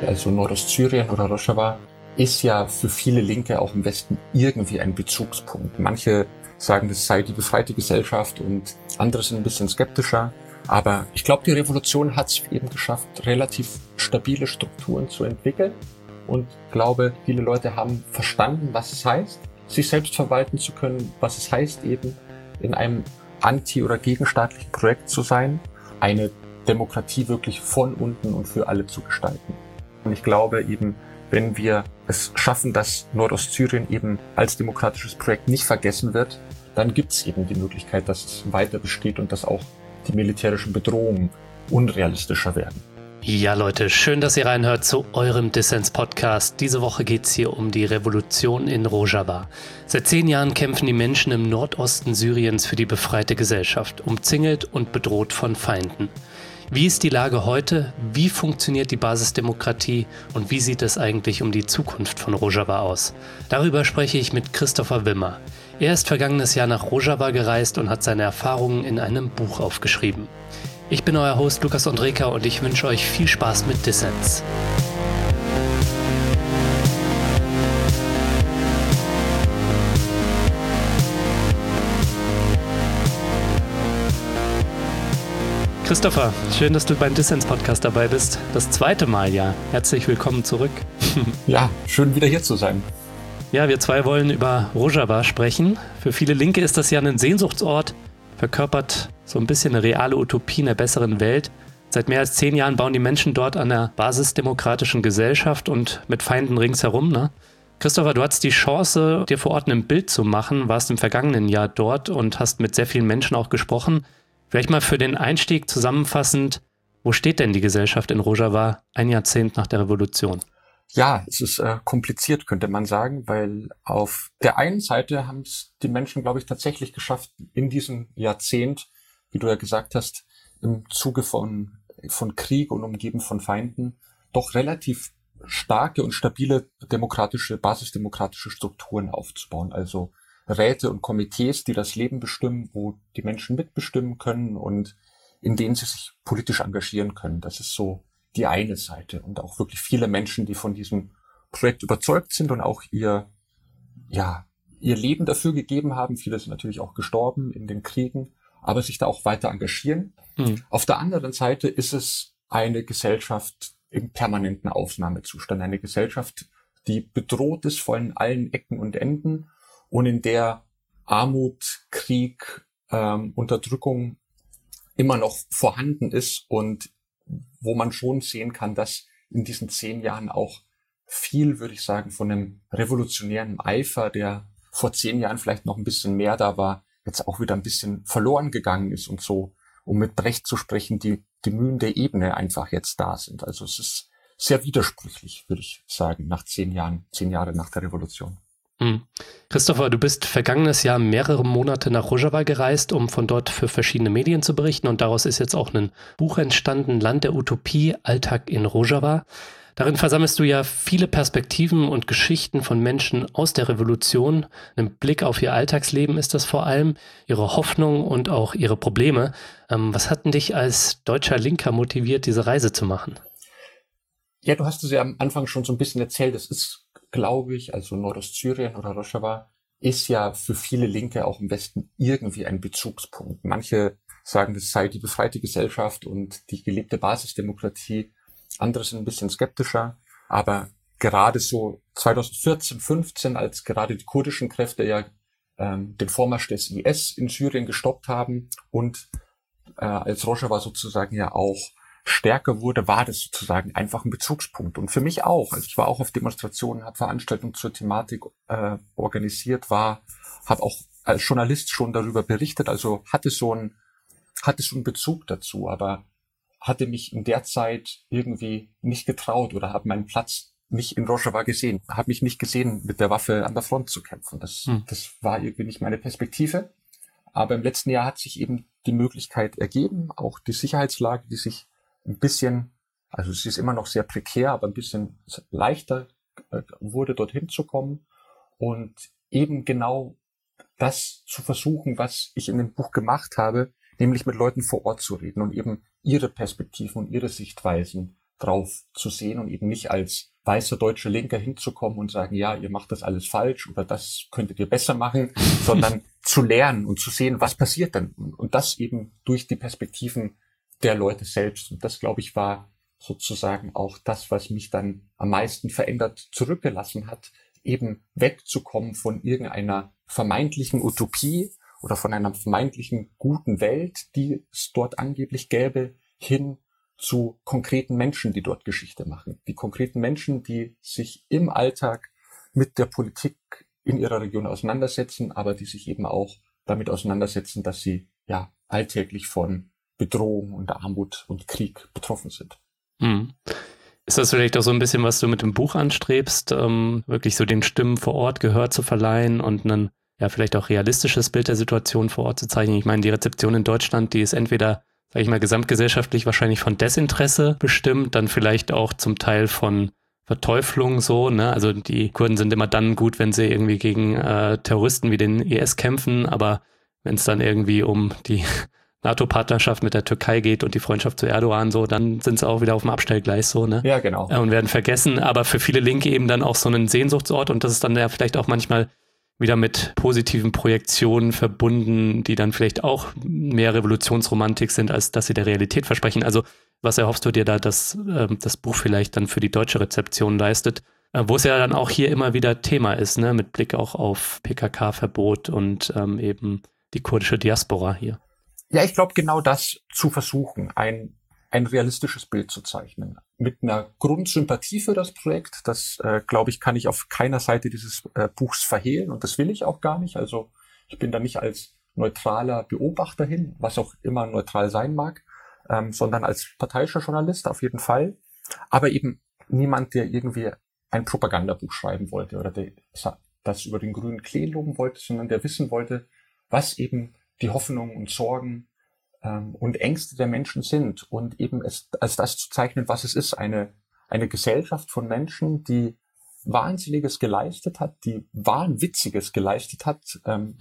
also Nordostsyrien oder Rojava, ist ja für viele Linke auch im Westen irgendwie ein Bezugspunkt. Manche sagen, das sei die befreite Gesellschaft und andere sind ein bisschen skeptischer. Aber ich glaube, die Revolution hat es eben geschafft, relativ stabile Strukturen zu entwickeln. Und glaube, viele Leute haben verstanden, was es heißt, sich selbst verwalten zu können, was es heißt, eben in einem anti- oder gegenstaatlichen Projekt zu sein, eine Demokratie wirklich von unten und für alle zu gestalten. Und ich glaube eben, wenn wir es schaffen, dass Nordostsyrien eben als demokratisches Projekt nicht vergessen wird, dann gibt es eben die Möglichkeit, dass es weiter besteht und dass auch die militärischen Bedrohungen unrealistischer werden. Ja, Leute, schön, dass ihr reinhört zu eurem Dissens-Podcast. Diese Woche geht es hier um die Revolution in Rojava. Seit 10 Jahren kämpfen die Menschen im Nordosten Syriens für die befreite Gesellschaft, umzingelt und bedroht von Feinden. Wie ist die Lage heute? Wie funktioniert die Basisdemokratie? Und wie sieht es eigentlich um die Zukunft von Rojava aus? Darüber spreche ich mit Christopher Wimmer. Er ist vergangenes Jahr nach Rojava gereist und hat seine Erfahrungen in einem Buch aufgeschrieben. Ich bin euer Host Lukas Andreka und ich wünsche euch viel Spaß mit Dissens. Christopher, schön, dass du beim Dissens-Podcast dabei bist. Das 2. Mal, ja. Herzlich willkommen zurück. Ja, schön wieder hier zu sein. Ja, wir 2 wollen über Rojava sprechen. Für viele Linke ist das ja ein Sehnsuchtsort, verkörpert so ein bisschen eine reale Utopie einer besseren Welt. Seit mehr als 10 Jahren bauen die Menschen dort an der basisdemokratischen Gesellschaft und mit Feinden ringsherum. Ne? Christopher, du hattest die Chance, dir vor Ort ein Bild zu machen, warst im vergangenen Jahr dort und hast mit sehr vielen Menschen auch gesprochen. Vielleicht mal für den Einstieg zusammenfassend, wo steht denn die Gesellschaft in Rojava ein Jahrzehnt nach der Revolution? Ja, es ist kompliziert, könnte man sagen, weil auf der einen Seite haben es die Menschen, glaube ich, tatsächlich geschafft, in diesem Jahrzehnt, wie du ja gesagt hast, im Zuge von Krieg und umgeben von Feinden, doch relativ starke und stabile basisdemokratische Strukturen aufzubauen. Also Räte und Komitees, die das Leben bestimmen, wo die Menschen mitbestimmen können und in denen sie sich politisch engagieren können. Das ist so die eine Seite und auch wirklich viele Menschen, die von diesem Projekt überzeugt sind und auch ihr Leben dafür gegeben haben. Viele sind natürlich auch gestorben in den Kriegen, aber sich da auch weiter engagieren. Auf der anderen Seite ist es eine Gesellschaft im permanenten Ausnahmezustand, eine Gesellschaft, die bedroht ist von allen Ecken und Enden und in der Armut, Krieg, Unterdrückung immer noch vorhanden ist und wo man schon sehen kann, dass in diesen 10 Jahren auch viel, würde ich sagen, von einem revolutionären Eifer, der vor 10 Jahren vielleicht noch ein bisschen mehr da war, jetzt auch wieder ein bisschen verloren gegangen ist und so, um mit Brecht zu sprechen, die Mühen der Ebene einfach jetzt da sind. Also es ist sehr widersprüchlich, würde ich sagen, nach 10 Jahren, 10 Jahre nach der Revolution. Christopher, du bist vergangenes Jahr mehrere Monate nach Rojava gereist, um von dort für verschiedene Medien zu berichten und daraus ist jetzt auch ein Buch entstanden, Land der Utopie, Alltag in Rojava. Darin versammelst du ja viele Perspektiven und Geschichten von Menschen aus der Revolution. Ein Blick auf ihr Alltagsleben ist das vor allem, ihre Hoffnung und auch ihre Probleme. Was hat denn dich als deutscher Linker motiviert, diese Reise zu machen? Ja, du hast es ja am Anfang schon so ein bisschen erzählt. Es ist, glaube ich, also Nordostsyrien oder Rojava ist ja für viele Linke auch im Westen irgendwie ein Bezugspunkt. Manche sagen, das sei die befreite Gesellschaft und die gelebte Basisdemokratie. Andere sind ein bisschen skeptischer. Aber gerade so 2014, 15, als gerade die kurdischen Kräfte ja den Vormarsch des IS in Syrien gestoppt haben und als Rojava sozusagen ja auch stärker wurde, war das sozusagen einfach ein Bezugspunkt. Und für mich auch. Also ich war auch auf Demonstrationen, habe Veranstaltungen zur Thematik organisiert, habe auch als Journalist schon darüber berichtet, also hatte so einen Bezug dazu, aber hatte mich in der Zeit irgendwie nicht getraut oder habe meinen Platz nicht in Rojava gesehen, habe mich nicht gesehen, mit der Waffe an der Front zu kämpfen. Das war irgendwie nicht meine Perspektive. Aber im letzten Jahr hat sich eben die Möglichkeit ergeben, auch die Sicherheitslage, die sich ein bisschen, also sie ist immer noch sehr prekär, aber ein bisschen leichter wurde, dorthin zu kommen und eben genau das zu versuchen, was ich in dem Buch gemacht habe, nämlich mit Leuten vor Ort zu reden und eben ihre Perspektiven und ihre Sichtweisen drauf zu sehen und eben nicht als weißer deutscher Linker hinzukommen und sagen, ja, ihr macht das alles falsch oder das könntet ihr besser machen, sondern zu lernen und zu sehen, was passiert denn? Und das eben durch die Perspektiven der Leute selbst. Und das, glaube ich, war sozusagen auch das, was mich dann am meisten verändert zurückgelassen hat, eben wegzukommen von irgendeiner vermeintlichen Utopie oder von einer vermeintlichen guten Welt, die es dort angeblich gäbe, hin zu konkreten Menschen, die dort Geschichte machen. Die konkreten Menschen, die sich im Alltag mit der Politik in ihrer Region auseinandersetzen, aber die sich eben auch damit auseinandersetzen, dass sie ja alltäglich von Bedrohung und Armut und Krieg betroffen sind. Mhm. Ist das vielleicht auch so ein bisschen, was du mit dem Buch anstrebst, wirklich so den Stimmen vor Ort Gehör zu verleihen und ein ja vielleicht auch realistisches Bild der Situation vor Ort zu zeichnen? Ich meine, die Rezeption in Deutschland, die ist entweder, sage ich mal, gesamtgesellschaftlich wahrscheinlich von Desinteresse bestimmt, dann vielleicht auch zum Teil von Verteuflung so, ne? Also die Kurden sind immer dann gut, wenn sie irgendwie gegen Terroristen wie den IS kämpfen, aber wenn es dann irgendwie um die NATO-Partnerschaft mit der Türkei geht und die Freundschaft zu Erdogan so, dann sind sie auch wieder auf dem Abstellgleis so, ne? Ja, genau. Und werden vergessen, aber für viele Linke eben dann auch so ein Sehnsuchtsort und das ist dann ja vielleicht auch manchmal wieder mit positiven Projektionen verbunden, die dann vielleicht auch mehr Revolutionsromantik sind, als dass sie der Realität versprechen. Also was erhoffst du dir da, dass das Buch vielleicht dann für die deutsche Rezeption leistet, wo es ja dann auch hier immer wieder Thema ist, ne, mit Blick auch auf PKK-Verbot und eben die kurdische Diaspora hier. Ja, ich glaube, genau das zu versuchen, ein realistisches Bild zu zeichnen. Mit einer Grundsympathie für das Projekt, das, glaube ich, kann ich auf keiner Seite dieses Buchs verhehlen und das will ich auch gar nicht. Also ich bin da nicht als neutraler Beobachter hin, was auch immer neutral sein mag, sondern als parteiischer Journalist auf jeden Fall. Aber eben niemand, der irgendwie ein Propagandabuch schreiben wollte oder der das über den grünen Klee loben wollte, sondern der wissen wollte, was eben die Hoffnungen und Sorgen und Ängste der Menschen sind und eben es als das zu zeichnen, was es ist, eine Gesellschaft von Menschen, die Wahnsinniges geleistet hat, die Wahnwitziges geleistet hat,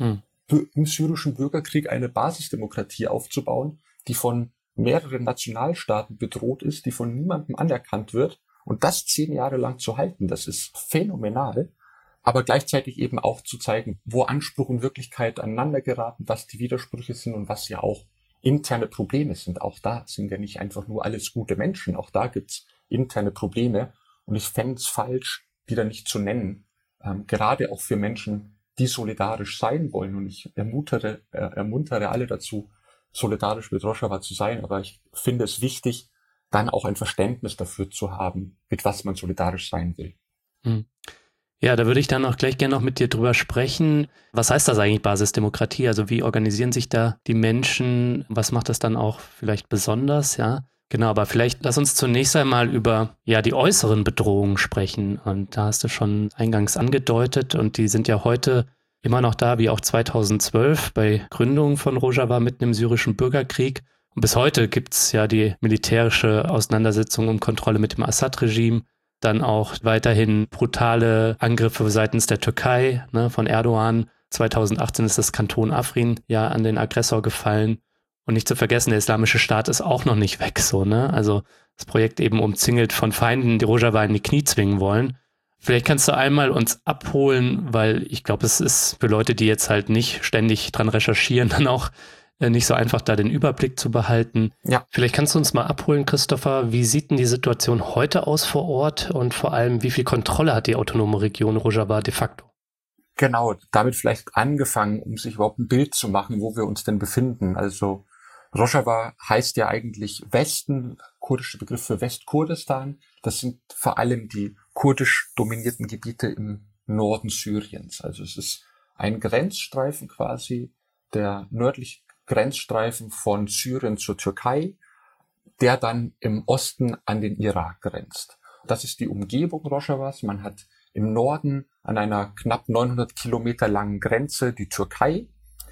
im syrischen Bürgerkrieg eine Basisdemokratie aufzubauen, die von mehreren Nationalstaaten bedroht ist, die von niemandem anerkannt wird und das 10 Jahre lang zu halten, das ist phänomenal. Aber gleichzeitig eben auch zu zeigen, wo Anspruch und Wirklichkeit aneinander geraten, was die Widersprüche sind und was ja auch interne Probleme sind. Auch da sind ja nicht einfach nur alles gute Menschen, auch da gibt's interne Probleme. Und ich fände es falsch, die da nicht zu nennen, gerade auch für Menschen, die solidarisch sein wollen. Und ich ermuntere alle dazu, solidarisch mit Rojava zu sein. Aber ich finde es wichtig, dann auch ein Verständnis dafür zu haben, mit was man solidarisch sein will. Mhm. Ja, da würde ich dann auch gleich gerne noch mit dir drüber sprechen. Was heißt das eigentlich, Basisdemokratie? Also wie organisieren sich da die Menschen? Was macht das dann auch vielleicht besonders? Ja, genau, aber vielleicht lass uns zunächst einmal über die äußeren Bedrohungen sprechen. Und da hast du schon eingangs angedeutet und die sind ja heute immer noch da, wie auch 2012 bei Gründung von Rojava mitten im syrischen Bürgerkrieg. Und bis heute gibt es ja die militärische Auseinandersetzung um Kontrolle mit dem Assad-Regime. Dann auch weiterhin brutale Angriffe seitens der Türkei, ne, von Erdogan. 2018 ist das Kanton Afrin ja an den Aggressor gefallen. Und nicht zu vergessen, der Islamische Staat ist auch noch nicht weg, so, ne? Also das Projekt eben umzingelt von Feinden, die Rojava in die Knie zwingen wollen. Vielleicht kannst du einmal uns abholen, weil ich glaube, es ist für Leute, die jetzt halt nicht ständig dran recherchieren, dann auch nicht so einfach, da den Überblick zu behalten. Ja. Vielleicht kannst du uns mal abholen, Christopher. Wie sieht denn die Situation heute aus vor Ort und vor allem, wie viel Kontrolle hat die autonome Region Rojava de facto? Genau, damit vielleicht angefangen, um sich überhaupt ein Bild zu machen, wo wir uns denn befinden. Also Rojava heißt ja eigentlich Westen, kurdische Begriff für Westkurdistan. Das sind vor allem die kurdisch dominierten Gebiete im Norden Syriens. Also es ist ein Grenzstreifen quasi, der nördliche Grenzstreifen von Syrien zur Türkei, der dann im Osten an den Irak grenzt. Das ist die Umgebung Rojavas. Man hat im Norden an einer knapp 900 Kilometer langen Grenze die Türkei,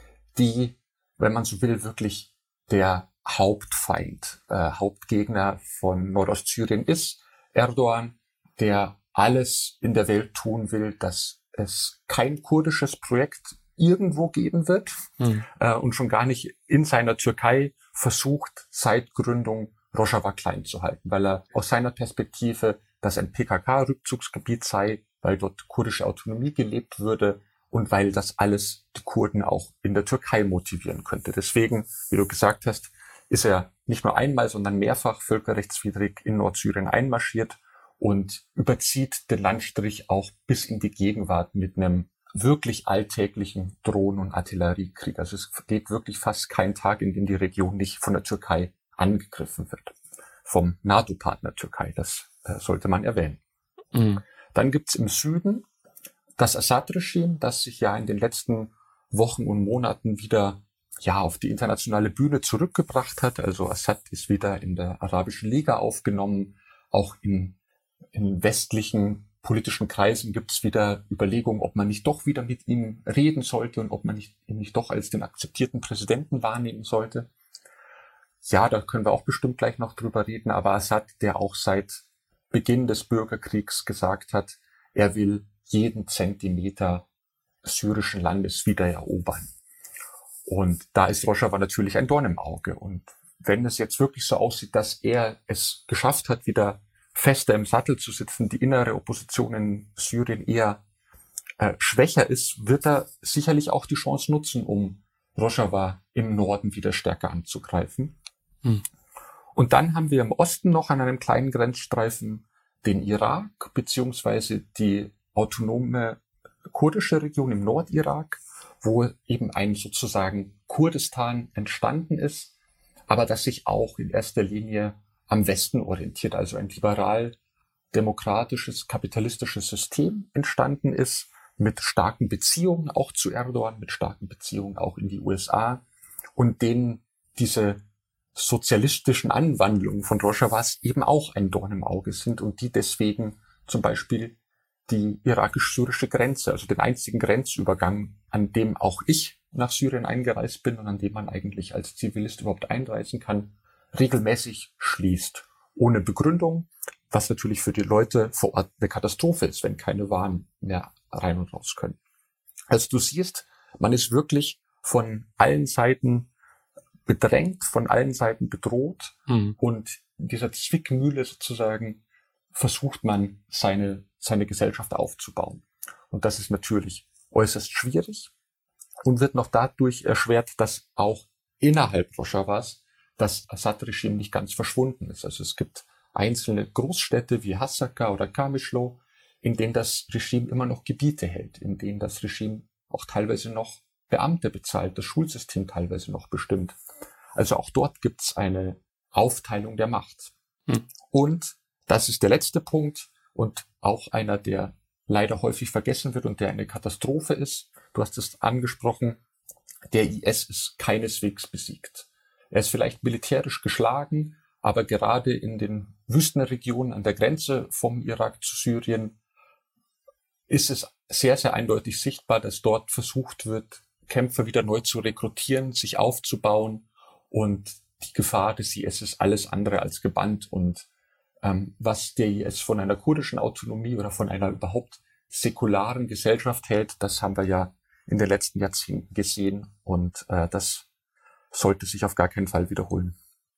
die, wenn man so will, wirklich der Hauptfeind, Hauptgegner von Nordostsyrien ist. Erdogan, der alles in der Welt tun will, dass es kein kurdisches Projekt irgendwo geben wird und schon gar nicht in seiner Türkei versucht, seit Gründung Rojava klein zu halten, weil er aus seiner Perspektive das ein PKK-Rückzugsgebiet sei, weil dort kurdische Autonomie gelebt würde und weil das alles die Kurden auch in der Türkei motivieren könnte. Deswegen, wie du gesagt hast, ist er nicht nur einmal, sondern mehrfach völkerrechtswidrig in Nordsyrien einmarschiert und überzieht den Landstrich auch bis in die Gegenwart mit einem wirklich alltäglichen Drohnen- und Artilleriekrieg. Also es geht wirklich fast kein Tag, in dem die Region nicht von der Türkei angegriffen wird. Vom NATO-Partner Türkei, das sollte man erwähnen. Mhm. Dann gibt's im Süden das Assad-Regime, das sich ja in den letzten Wochen und Monaten wieder auf die internationale Bühne zurückgebracht hat. Also Assad ist wieder in der Arabischen Liga aufgenommen. Auch in westlichen politischen Kreisen gibt es wieder Überlegungen, ob man nicht doch wieder mit ihm reden sollte und ob man ihn nicht doch als den akzeptierten Präsidenten wahrnehmen sollte. Ja, da können wir auch bestimmt gleich noch drüber reden, aber Assad, der auch seit Beginn des Bürgerkriegs gesagt hat, er will jeden Zentimeter syrischen Landes wieder erobern. Und da ist Rojava natürlich ein Dorn im Auge. Und wenn es jetzt wirklich so aussieht, dass er es geschafft hat, wieder fester im Sattel zu sitzen, die innere Opposition in Syrien eher schwächer ist, wird er sicherlich auch die Chance nutzen, um Rojava im Norden wieder stärker anzugreifen. Und dann haben wir im Osten noch an einem kleinen Grenzstreifen den Irak, beziehungsweise die autonome kurdische Region im Nordirak, wo eben ein sozusagen Kurdistan entstanden ist, aber das sich auch in erster Linie am Westen orientiert, also ein liberal-demokratisches, kapitalistisches System entstanden ist, mit starken Beziehungen auch zu Erdogan, mit starken Beziehungen auch in die USA und denen diese sozialistischen Anwandlungen von Rojavas eben auch ein Dorn im Auge sind und die deswegen zum Beispiel die irakisch-syrische Grenze, also den einzigen Grenzübergang, an dem auch ich nach Syrien eingereist bin und an dem man eigentlich als Zivilist überhaupt einreisen kann, regelmäßig schließt. Ohne Begründung, was natürlich für die Leute vor Ort eine Katastrophe ist, wenn keine Waren mehr rein und raus können. Also du siehst, man ist wirklich von allen Seiten bedrängt, von allen Seiten bedroht und in dieser Zwickmühle sozusagen versucht man, seine Gesellschaft aufzubauen. Und das ist natürlich äußerst schwierig und wird noch dadurch erschwert, dass auch innerhalb Rojavas das Assad-Regime nicht ganz verschwunden ist. Also es gibt einzelne Großstädte wie Hasaka oder Qamishlo, in denen das Regime immer noch Gebiete hält, in denen das Regime auch teilweise noch Beamte bezahlt, das Schulsystem teilweise noch bestimmt. Also auch dort gibt es eine Aufteilung der Macht. Und das ist der letzte Punkt und auch einer, der leider häufig vergessen wird und der eine Katastrophe ist. Du hast es angesprochen, der IS ist keineswegs besiegt. Er ist vielleicht militärisch geschlagen, aber gerade in den Wüstenregionen an der Grenze vom Irak zu Syrien ist es sehr, sehr eindeutig sichtbar, dass dort versucht wird, Kämpfer wieder neu zu rekrutieren, sich aufzubauen und die Gefahr des IS ist alles andere als gebannt und was der IS von einer kurdischen Autonomie oder von einer überhaupt säkularen Gesellschaft hält, das haben wir ja in den letzten Jahrzehnten gesehen und das sollte sich auf gar keinen Fall wiederholen.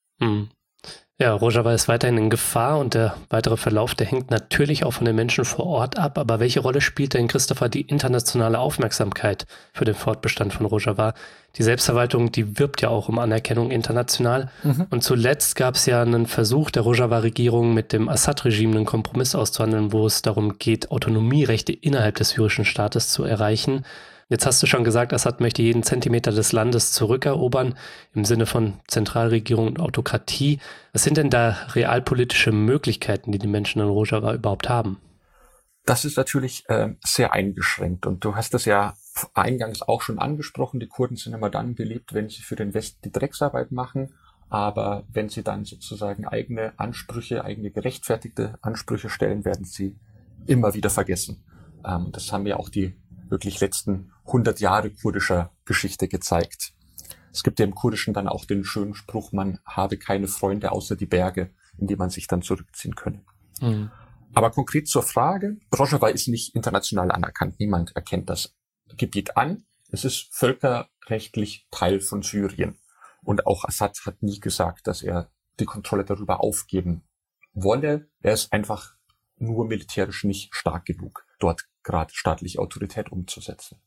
Ja, Rojava ist weiterhin in Gefahr und der weitere Verlauf, der hängt natürlich auch von den Menschen vor Ort ab. Aber welche Rolle spielt denn, Christopher, die internationale Aufmerksamkeit für den Fortbestand von Rojava? Die Selbstverwaltung, die wirbt ja auch um Anerkennung international. Und zuletzt gab es ja einen Versuch der Rojava-Regierung mit dem Assad-Regime einen Kompromiss auszuhandeln, wo es darum geht, Autonomierechte innerhalb des syrischen Staates zu erreichen. Jetzt hast du schon gesagt, Assad möchte jeden Zentimeter des Landes zurückerobern, im Sinne von Zentralregierung und Autokratie. Was sind denn da realpolitische Möglichkeiten, die die Menschen in Rojava überhaupt haben? Das ist natürlich sehr eingeschränkt und du hast das ja eingangs auch schon angesprochen. Die Kurden sind immer dann beliebt, wenn sie für den Westen die Drecksarbeit machen, aber wenn sie dann sozusagen eigene Ansprüche, eigene gerechtfertigte Ansprüche stellen, werden sie immer wieder vergessen. Das haben ja auch die wirklich letzten 100 Jahre kurdischer Geschichte gezeigt. Es gibt ja im Kurdischen dann auch den schönen Spruch, man habe keine Freunde außer die Berge, in die man sich dann zurückziehen könne. Aber konkret zur Frage, Rojava ist nicht international anerkannt. Niemand erkennt das Gebiet an. Es ist völkerrechtlich Teil von Syrien. Und auch Assad hat nie gesagt, dass er die Kontrolle darüber aufgeben wolle. Er ist einfach nur militärisch nicht stark genug, dort gerade staatliche Autorität umzusetzen.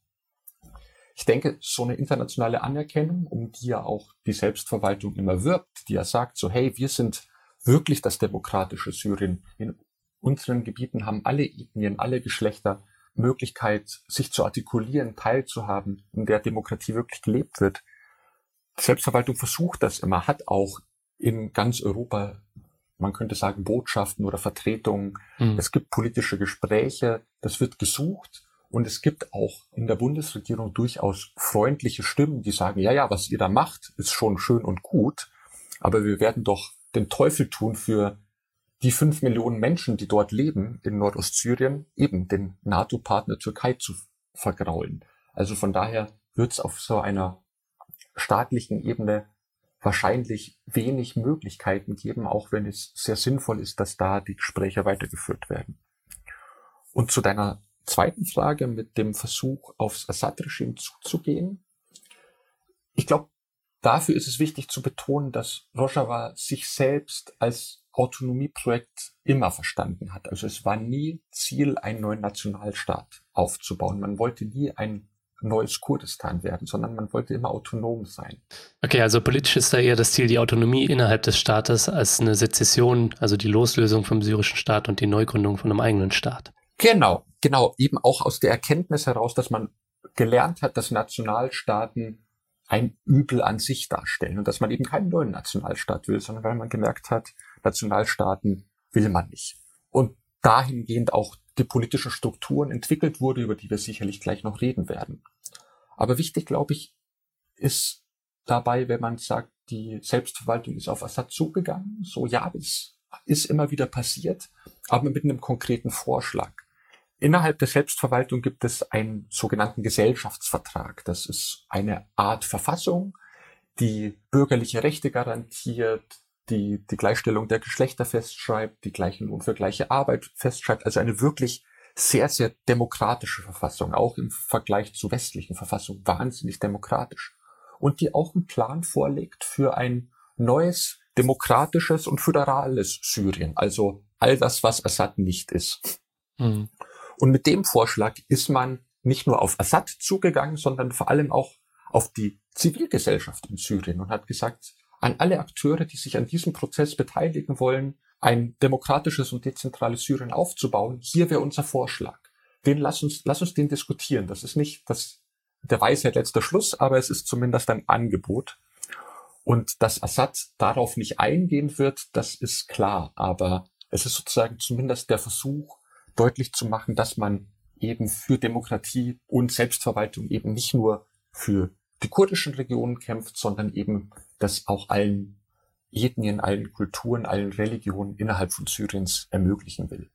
Ich denke, so eine internationale Anerkennung, um die ja auch die Selbstverwaltung immer wirbt, die ja sagt so, hey, wir sind wirklich das demokratische Syrien. In unseren Gebieten haben alle Ethnien, alle Geschlechter Möglichkeit, sich zu artikulieren, teilzuhaben, in der Demokratie wirklich gelebt wird. Die Selbstverwaltung versucht das immer, hat auch in ganz Europa, man könnte sagen, Botschaften oder Vertretungen. Es gibt politische Gespräche, das wird gesucht. Und es gibt auch in der Bundesregierung durchaus freundliche Stimmen, die sagen, ja, was ihr da macht, ist schon schön und gut, aber wir werden doch den Teufel tun für die 5 Millionen Menschen, die dort leben, in Nordostsyrien, eben den NATO-Partner Türkei zu vergraulen. Also von daher wird es auf so einer staatlichen Ebene wahrscheinlich wenig Möglichkeiten geben, auch wenn es sehr sinnvoll ist, dass da die Gespräche weitergeführt werden. Und zu deiner zweiten Frage mit dem Versuch, aufs Assad-Regime zuzugehen. Ich glaube, dafür ist es wichtig zu betonen, dass Rojava sich selbst als Autonomieprojekt immer verstanden hat. Also es war nie Ziel, einen neuen Nationalstaat aufzubauen. Man wollte nie ein neues Kurdistan werden, sondern man wollte immer autonom sein. Okay, also politisch ist da eher das Ziel die Autonomie innerhalb des Staates als eine Sezession, also die Loslösung vom syrischen Staat und die Neugründung von einem eigenen Staat. Genau. Eben auch aus der Erkenntnis heraus, dass man gelernt hat, dass Nationalstaaten ein Übel an sich darstellen und dass man eben keinen neuen Nationalstaat will, sondern weil man gemerkt hat, Nationalstaaten will man nicht. Und dahingehend auch die politischen Strukturen entwickelt wurde, über die wir sicherlich gleich noch reden werden. Aber wichtig, glaube ich, ist dabei, wenn man sagt, die Selbstverwaltung ist auf Assad zugegangen, so ja, das ist immer wieder passiert, aber mit einem konkreten Vorschlag. Innerhalb der Selbstverwaltung gibt es einen sogenannten Gesellschaftsvertrag. Das ist eine Art Verfassung, die bürgerliche Rechte garantiert, die Gleichstellung der Geschlechter festschreibt, die gleichen Lohn für gleiche Arbeit festschreibt. Also eine wirklich sehr, sehr demokratische Verfassung, auch im Vergleich zu westlichen Verfassungen wahnsinnig demokratisch. Und die auch einen Plan vorlegt für ein neues, demokratisches und föderales Syrien. Also all das, was Assad nicht ist. Mhm. Und mit dem Vorschlag ist man nicht nur auf Assad zugegangen, sondern vor allem auch auf die Zivilgesellschaft in Syrien und hat gesagt, an alle Akteure, die sich an diesem Prozess beteiligen wollen, ein demokratisches und dezentrales Syrien aufzubauen, hier wäre unser Vorschlag. Lass uns den diskutieren. Das ist nicht der Weisheit letzter Schluss, aber es ist zumindest ein Angebot. Und dass Assad darauf nicht eingehen wird, das ist klar. Aber es ist sozusagen zumindest der Versuch, deutlich zu machen, dass man eben für Demokratie und Selbstverwaltung eben nicht nur für die kurdischen Regionen kämpft, sondern eben das auch allen Ethnien, allen Kulturen, allen Religionen innerhalb von Syriens ermöglichen will.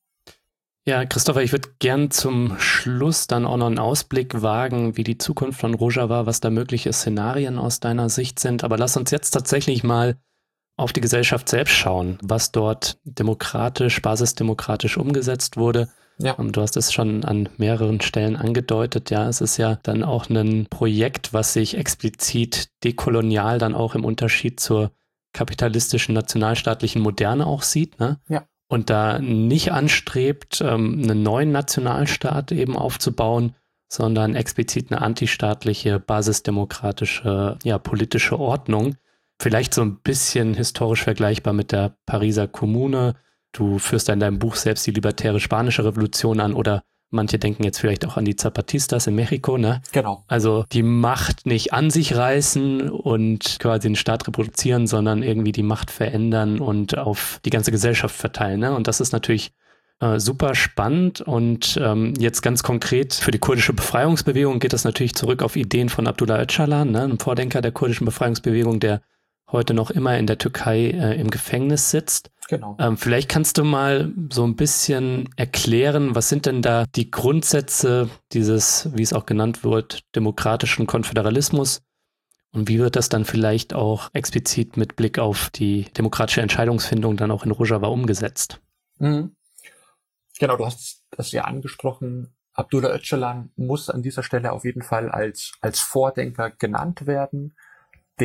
Ja, Christopher, ich würde gern zum Schluss dann auch noch einen Ausblick wagen, wie die Zukunft von Rojava, was da mögliche Szenarien aus deiner Sicht sind. Aber lass uns jetzt tatsächlich mal auf die Gesellschaft selbst schauen, was dort basisdemokratisch umgesetzt wurde. Ja. Du hast es schon an mehreren Stellen angedeutet. Ja, es ist ja dann auch ein Projekt, was sich explizit dekolonial dann auch im Unterschied zur kapitalistischen nationalstaatlichen Moderne auch sieht, ne? Ja. Und da nicht anstrebt, einen neuen Nationalstaat eben aufzubauen, sondern explizit eine antistaatliche, basisdemokratische, politische Ordnung. Vielleicht so ein bisschen historisch vergleichbar mit der Pariser Kommune. Du führst da in deinem Buch selbst die libertäre spanische Revolution an oder manche denken jetzt vielleicht auch an die Zapatistas in Mexiko, ne? Genau. Also die Macht nicht an sich reißen und quasi den Staat reproduzieren, sondern irgendwie die Macht verändern und auf die ganze Gesellschaft verteilen, ne? Und das ist natürlich super spannend und jetzt ganz konkret für die kurdische Befreiungsbewegung geht das natürlich zurück auf Ideen von Abdullah Öcalan, ne? Einem Vordenker der kurdischen Befreiungsbewegung, der heute noch immer in der Türkei im Gefängnis sitzt. Genau. Vielleicht kannst du mal so ein bisschen erklären, was sind denn da die Grundsätze dieses, wie es auch genannt wird, demokratischen Konföderalismus und wie wird das dann vielleicht auch explizit mit Blick auf die demokratische Entscheidungsfindung dann auch in Rojava umgesetzt? Mhm. Genau, du hast das ja angesprochen. Abdullah Öcalan muss an dieser Stelle auf jeden Fall als Vordenker genannt werden, der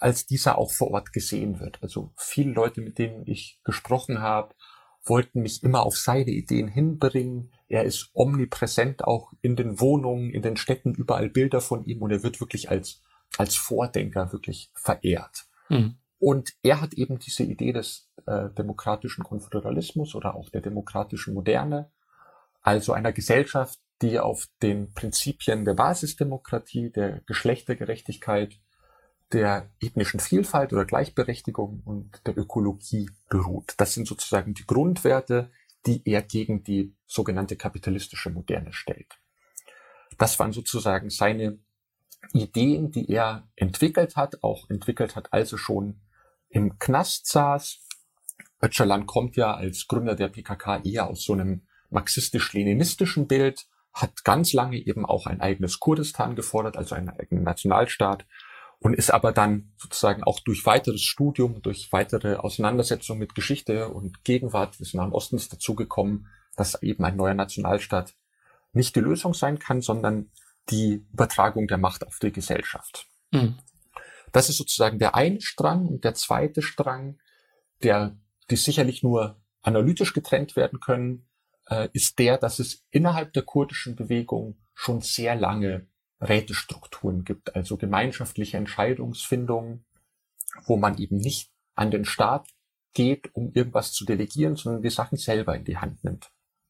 als dieser auch vor Ort gesehen wird. Also viele Leute, mit denen ich gesprochen habe, wollten mich immer auf seine Ideen hinbringen. Er ist omnipräsent auch in den Wohnungen, in den Städten, überall Bilder von ihm, und er wird wirklich als Vordenker wirklich verehrt. Mhm. Und er hat eben diese Idee des demokratischen Konföderalismus oder auch der demokratischen Moderne, also einer Gesellschaft, die auf den Prinzipien der Basisdemokratie, der Geschlechtergerechtigkeit, der ethnischen Vielfalt oder Gleichberechtigung und der Ökologie beruht. Das sind sozusagen die Grundwerte, die er gegen die sogenannte kapitalistische Moderne stellt. Das waren sozusagen seine Ideen, die er entwickelt hat, als er schon im Knast saß. Öcalan kommt ja als Gründer der PKK eher aus so einem marxistisch-leninistischen Bild, hat ganz lange eben auch ein eigenes Kurdistan gefordert, also einen eigenen Nationalstaat, und ist aber dann sozusagen auch durch weiteres Studium, durch weitere Auseinandersetzung mit Geschichte und Gegenwart des Nahen Ostens dazu gekommen, dass eben ein neuer Nationalstaat nicht die Lösung sein kann, sondern die Übertragung der Macht auf die Gesellschaft. Mhm. Das ist sozusagen der eine Strang. Und der zweite Strang, die sicherlich nur analytisch getrennt werden können, ist der, dass es innerhalb der kurdischen Bewegung schon sehr lange Rätestrukturen gibt, also gemeinschaftliche Entscheidungsfindung, wo man eben nicht an den Staat geht, um irgendwas zu delegieren, sondern die Sachen selber in die Hand nimmt.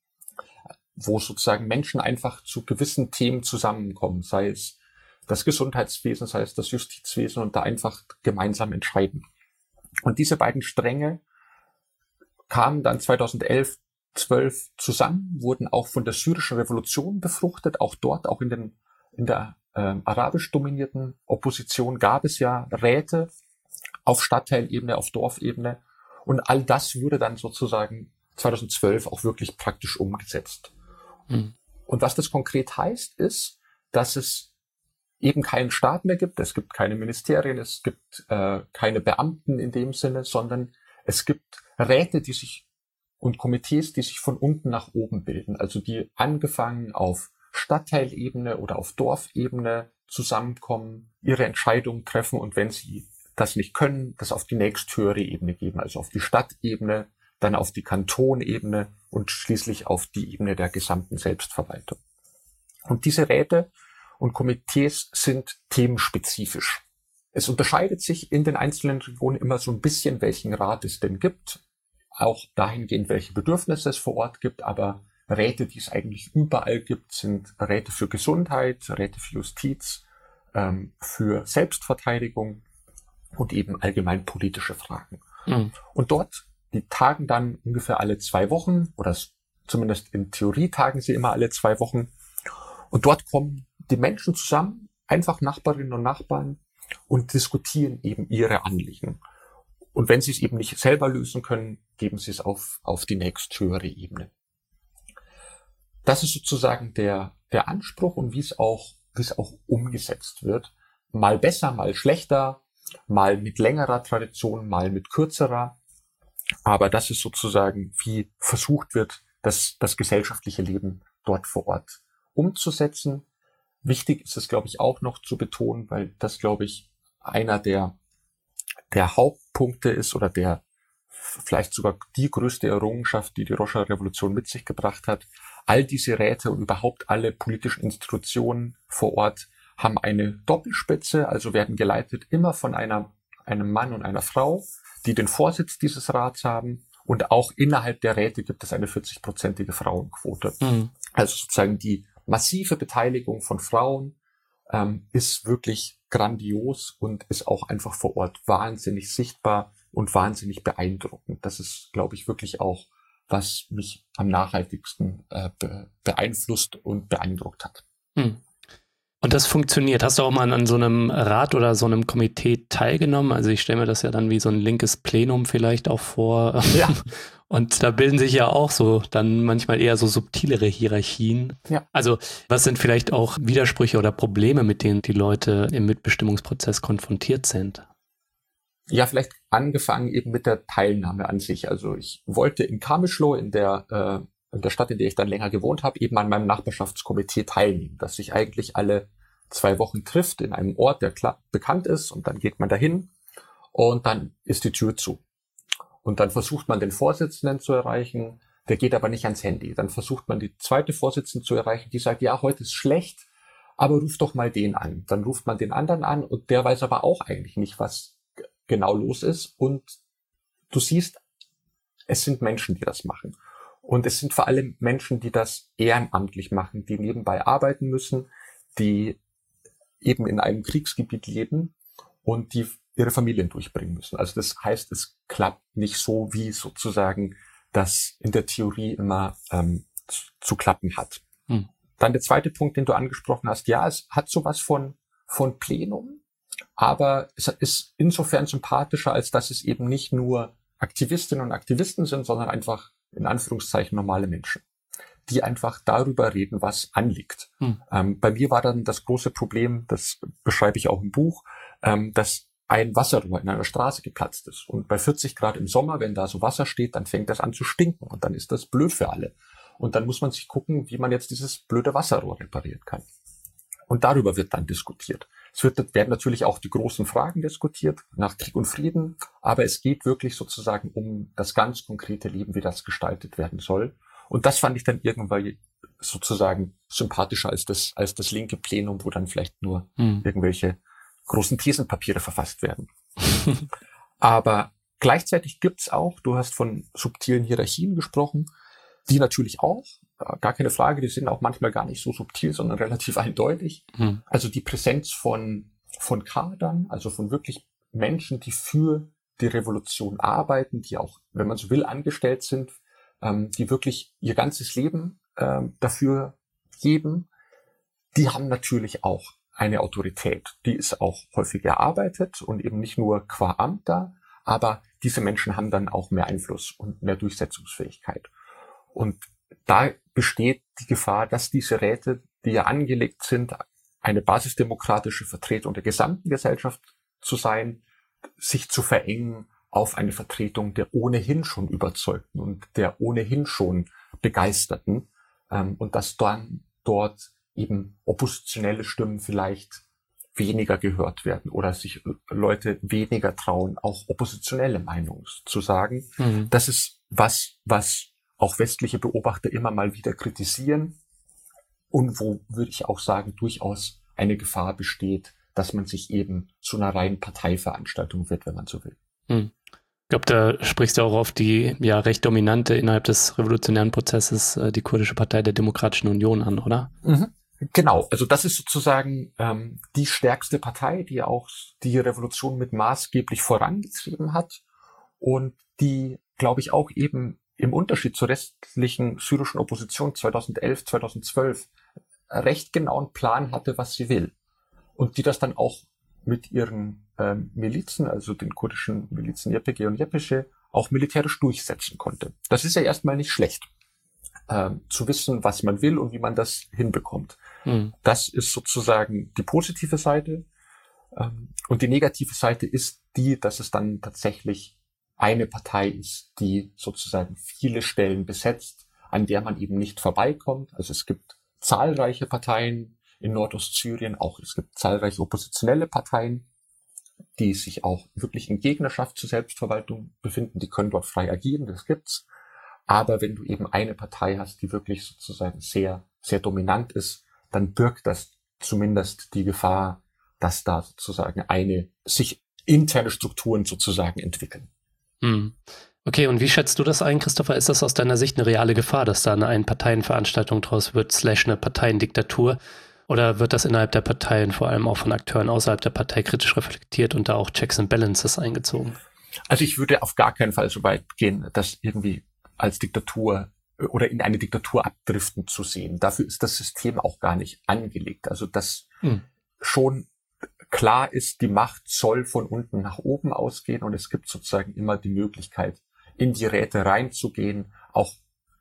Wo sozusagen Menschen einfach zu gewissen Themen zusammenkommen, sei es das Gesundheitswesen, sei es das Justizwesen, und da einfach gemeinsam entscheiden. Und diese beiden Stränge kamen dann 2011, 12 zusammen, wurden auch von der syrischen Revolution befruchtet. Auch dort, auch in der arabisch dominierten Opposition gab es ja Räte auf Stadtteilebene, auf Dorfebene. Und all das wurde dann sozusagen 2012 auch wirklich praktisch umgesetzt. Mhm. Und was das konkret heißt, ist, dass es eben keinen Staat mehr gibt. Es gibt keine Ministerien, es gibt keine Beamten in dem Sinne, sondern es gibt Räte, und Komitees, die sich von unten nach oben bilden. Also die angefangen auf Stadtteilebene oder auf Dorfebene zusammenkommen, ihre Entscheidungen treffen, und wenn sie das nicht können, das auf die nächsthöhere Ebene geben, also auf die Stadtebene, dann auf die Kantonebene und schließlich auf die Ebene der gesamten Selbstverwaltung. Und diese Räte und Komitees sind themenspezifisch. Es unterscheidet sich in den einzelnen Regionen immer so ein bisschen, welchen Rat es denn gibt, auch dahingehend, welche Bedürfnisse es vor Ort gibt, aber Räte, die es eigentlich überall gibt, sind Räte für Gesundheit, Räte für Justiz, für Selbstverteidigung und eben allgemein politische Fragen. Mhm. Und dort, die tagen dann ungefähr alle 2 Wochen, oder zumindest in Theorie tagen sie immer alle 2 Wochen. Und dort kommen die Menschen zusammen, einfach Nachbarinnen und Nachbarn, und diskutieren eben ihre Anliegen. Und wenn sie es eben nicht selber lösen können, geben sie es auf die nächsthöhere Ebene. Das ist sozusagen der Anspruch und wie es auch umgesetzt wird. Mal besser, mal schlechter, mal mit längerer Tradition, mal mit kürzerer. Aber das ist sozusagen, wie versucht wird, das gesellschaftliche Leben dort vor Ort umzusetzen. Wichtig ist es, glaube ich, auch noch zu betonen, weil das, glaube ich, einer der Hauptpunkte ist oder der vielleicht sogar die größte Errungenschaft, die Rojava Revolution mit sich gebracht hat. All diese Räte und überhaupt alle politischen Institutionen vor Ort haben eine Doppelspitze, also werden geleitet immer von einem Mann und einer Frau, die den Vorsitz dieses Rats haben. Und auch innerhalb der Räte gibt es eine 40-prozentige Frauenquote. Mhm. Also sozusagen die massive Beteiligung von Frauen ist wirklich grandios und ist auch einfach vor Ort wahnsinnig sichtbar und wahnsinnig beeindruckend. Das ist, glaube ich, wirklich auch, was mich am nachhaltigsten beeinflusst und beeindruckt hat. Hm. Und das funktioniert. Hast du auch mal an so einem Rat oder so einem Komitee teilgenommen? Also ich stelle mir das ja dann wie so ein linkes Plenum vielleicht auch vor. Ja. Und da bilden sich ja auch so dann manchmal eher so subtilere Hierarchien. Ja. Also was sind vielleicht auch Widersprüche oder Probleme, mit denen die Leute im Mitbestimmungsprozess konfrontiert sind? Ja, vielleicht angefangen eben mit der Teilnahme an sich. Also ich wollte in Kamışlo, in der Stadt, in der ich dann länger gewohnt habe, eben an meinem Nachbarschaftskomitee teilnehmen, das sich eigentlich alle 2 Wochen trifft in einem Ort, der klar bekannt ist, und dann geht man dahin und dann ist die Tür zu. Und dann versucht man den Vorsitzenden zu erreichen, der geht aber nicht ans Handy. Dann versucht man die zweite Vorsitzende zu erreichen, die sagt, ja, heute ist schlecht, aber ruf doch mal den an. Dann ruft man den anderen an und der weiß aber auch eigentlich nicht, was genau los ist. Und du siehst, es sind Menschen, die das machen. Und es sind vor allem Menschen, die das ehrenamtlich machen, die nebenbei arbeiten müssen, die eben in einem Kriegsgebiet leben und die ihre Familien durchbringen müssen. Also das heißt, es klappt nicht so, wie sozusagen das in der Theorie immer zu klappen hat. Dann der zweite Punkt, den du angesprochen hast, ja, es hat sowas von Plenum, aber es ist insofern sympathischer, als dass es eben nicht nur Aktivistinnen und Aktivisten sind, sondern einfach in Anführungszeichen normale Menschen, die einfach darüber reden, was anliegt. Bei mir war dann das große Problem, das beschreibe ich auch im Buch, dass ein Wasserrohr in einer Straße geplatzt ist. Und bei 40 Grad im Sommer, wenn da so Wasser steht, dann fängt das an zu stinken und dann ist das blöd für alle. Und dann muss man sich gucken, wie man jetzt dieses blöde Wasserrohr reparieren kann. Und darüber wird dann diskutiert. Werden natürlich auch die großen Fragen diskutiert, nach Krieg und Frieden, aber es geht wirklich sozusagen um das ganz konkrete Leben, wie das gestaltet werden soll. Und das fand ich dann irgendwann sozusagen sympathischer als das linke Plenum, wo dann vielleicht nur irgendwelche großen Thesenpapiere verfasst werden. Aber gleichzeitig gibt's auch, du hast von subtilen Hierarchien gesprochen, die natürlich auch, gar keine Frage, die sind auch manchmal gar nicht so subtil, sondern relativ eindeutig. Also die Präsenz von Kadern, also von wirklich Menschen, die für die Revolution arbeiten, die auch, wenn man so will, angestellt sind, die wirklich ihr ganzes Leben dafür geben, die haben natürlich auch eine Autorität. Die ist auch häufig erarbeitet und eben nicht nur qua Amt da, aber diese Menschen haben dann auch mehr Einfluss und mehr Durchsetzungsfähigkeit. Und da besteht die Gefahr, dass diese Räte, die ja angelegt sind, eine basisdemokratische Vertretung der gesamten Gesellschaft zu sein, sich zu verengen auf eine Vertretung der ohnehin schon Überzeugten und der ohnehin schon Begeisterten, und dass dann dort eben oppositionelle Stimmen vielleicht weniger gehört werden oder sich Leute weniger trauen, auch oppositionelle Meinungen zu sagen. Das ist was auch westliche Beobachter immer mal wieder kritisieren und wo, würde ich auch sagen, durchaus eine Gefahr besteht, dass man sich eben zu einer reinen Parteiveranstaltung wird, wenn man so will. Ich glaube, da sprichst du auch auf die ja recht dominante innerhalb des revolutionären Prozesses, die kurdische Partei der Demokratischen Union an, oder? Genau, also das ist sozusagen die stärkste Partei, die auch die Revolution mit maßgeblich vorangetrieben hat und die, glaube ich, auch eben im Unterschied zur restlichen syrischen Opposition 2011, 2012 recht genauen Plan hatte, was sie will. Und die das dann auch mit ihren Milizen, also den kurdischen Milizen YPG und YPG, auch militärisch durchsetzen konnte. Das ist ja erstmal nicht schlecht, zu wissen, was man will und wie man das hinbekommt. Das ist sozusagen die positive Seite. Und die negative Seite ist die, dass es dann tatsächlich eine Partei ist, die sozusagen viele Stellen besetzt, an der man eben nicht vorbeikommt. Also es gibt zahlreiche Parteien in Nordostsyrien, auch es gibt zahlreiche oppositionelle Parteien, die sich auch wirklich in Gegnerschaft zur Selbstverwaltung befinden. Die können dort frei agieren, das gibt's. Aber wenn du eben eine Partei hast, die wirklich sozusagen sehr, sehr dominant ist, dann birgt das zumindest die Gefahr, dass da sozusagen sich interne Strukturen sozusagen entwickeln. Okay, und wie schätzt du das ein, Christopher? Ist das aus deiner Sicht eine reale Gefahr, dass da eine Einparteienveranstaltung draus wird, / eine Parteiendiktatur? Oder wird das innerhalb der Parteien vor allem auch von Akteuren außerhalb der Partei kritisch reflektiert und da auch Checks and Balances eingezogen? Also ich würde auf gar keinen Fall so weit gehen, das irgendwie als Diktatur oder in eine Diktatur abdriften zu sehen. Dafür ist das System auch gar nicht angelegt. Also dass schon klar ist, die Macht soll von unten nach oben ausgehen und es gibt sozusagen immer die Möglichkeit, in die Räte reinzugehen, auch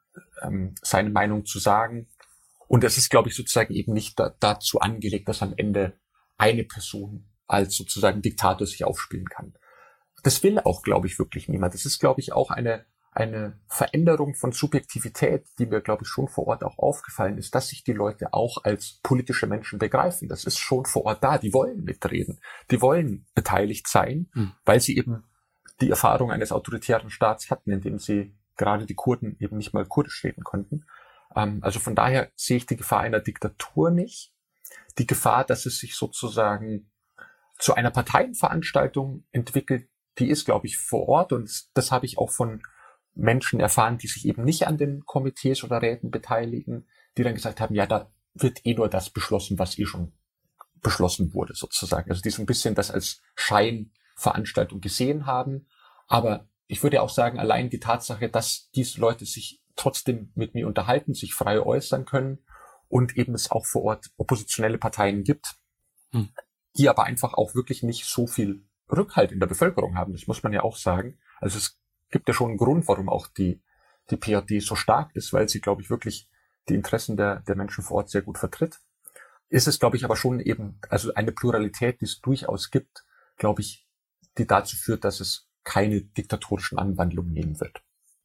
seine Meinung zu sagen. Und es ist, glaube ich, sozusagen eben nicht dazu angelegt, dass am Ende eine Person als sozusagen Diktator sich aufspielen kann. Das will auch, glaube ich, wirklich niemand. Das ist, glaube ich, auch eine eine Veränderung von Subjektivität, die mir, glaube ich, schon vor Ort auch aufgefallen ist, dass sich die Leute auch als politische Menschen begreifen. Das ist schon vor Ort da. Die wollen mitreden. Die wollen beteiligt sein, weil sie eben die Erfahrung eines autoritären Staats hatten, in dem sie gerade die Kurden eben nicht mal kurdisch reden konnten. Also von daher sehe ich die Gefahr einer Diktatur nicht. Die Gefahr, dass es sich sozusagen zu einer Parteienveranstaltung entwickelt, die ist, glaube ich, vor Ort. Und das habe ich auch von Menschen erfahren, die sich eben nicht an den Komitees oder Räten beteiligen, die dann gesagt haben, ja, da wird nur das beschlossen, was schon beschlossen wurde, sozusagen. Also die so ein bisschen das als Scheinveranstaltung gesehen haben. Aber ich würde auch sagen, allein die Tatsache, dass diese Leute sich trotzdem mit mir unterhalten, sich frei äußern können und eben es auch vor Ort oppositionelle Parteien gibt, die aber einfach auch wirklich nicht so viel Rückhalt in der Bevölkerung haben. Das muss man ja auch sagen. Also es gibt ja schon einen Grund, warum auch die PJD so stark ist, weil sie, glaube ich, wirklich die Interessen der Menschen vor Ort sehr gut vertritt. Ist es, glaube ich, aber schon eben, also eine Pluralität, die es durchaus gibt, glaube ich, die dazu führt, dass es keine diktatorischen Anwandlungen nehmen wird.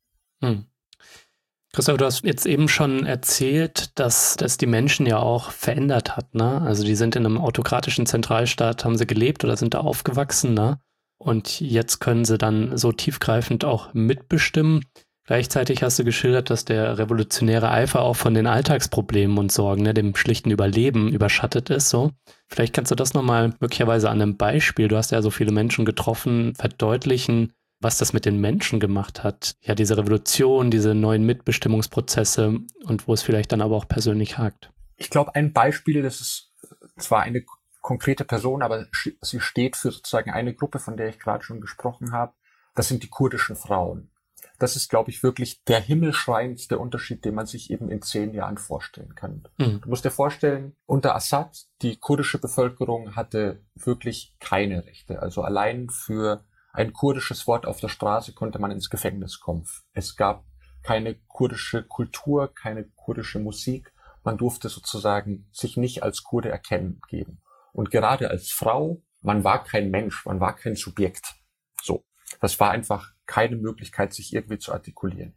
Christoph, du hast jetzt eben schon erzählt, dass das die Menschen ja auch verändert hat, ne? Also die sind in einem autokratischen Zentralstaat, haben sie gelebt oder sind da aufgewachsen, ne? Und jetzt können sie dann so tiefgreifend auch mitbestimmen. Gleichzeitig hast du geschildert, dass der revolutionäre Eifer auch von den Alltagsproblemen und Sorgen, ne, dem schlichten Überleben überschattet ist. So, vielleicht kannst du das nochmal möglicherweise an einem Beispiel, du hast ja so viele Menschen getroffen, verdeutlichen, was das mit den Menschen gemacht hat. Ja, diese Revolution, diese neuen Mitbestimmungsprozesse und wo es vielleicht dann aber auch persönlich hakt. Ich glaube, ein Beispiel, das ist zwar eine konkrete Person, aber sie steht für sozusagen eine Gruppe, von der ich gerade schon gesprochen habe. Das sind die kurdischen Frauen. Das ist, glaube ich, wirklich der himmelschreiendste Unterschied, den man sich eben in 10 Jahren vorstellen kann. Du musst dir vorstellen, unter Assad, die kurdische Bevölkerung hatte wirklich keine Rechte. Also allein für ein kurdisches Wort auf der Straße konnte man ins Gefängnis kommen. Es gab keine kurdische Kultur, keine kurdische Musik. Man durfte sozusagen sich nicht als Kurde erkennen geben. Und gerade als Frau, man war kein Mensch, man war kein Subjekt. So, das war einfach keine Möglichkeit, sich irgendwie zu artikulieren.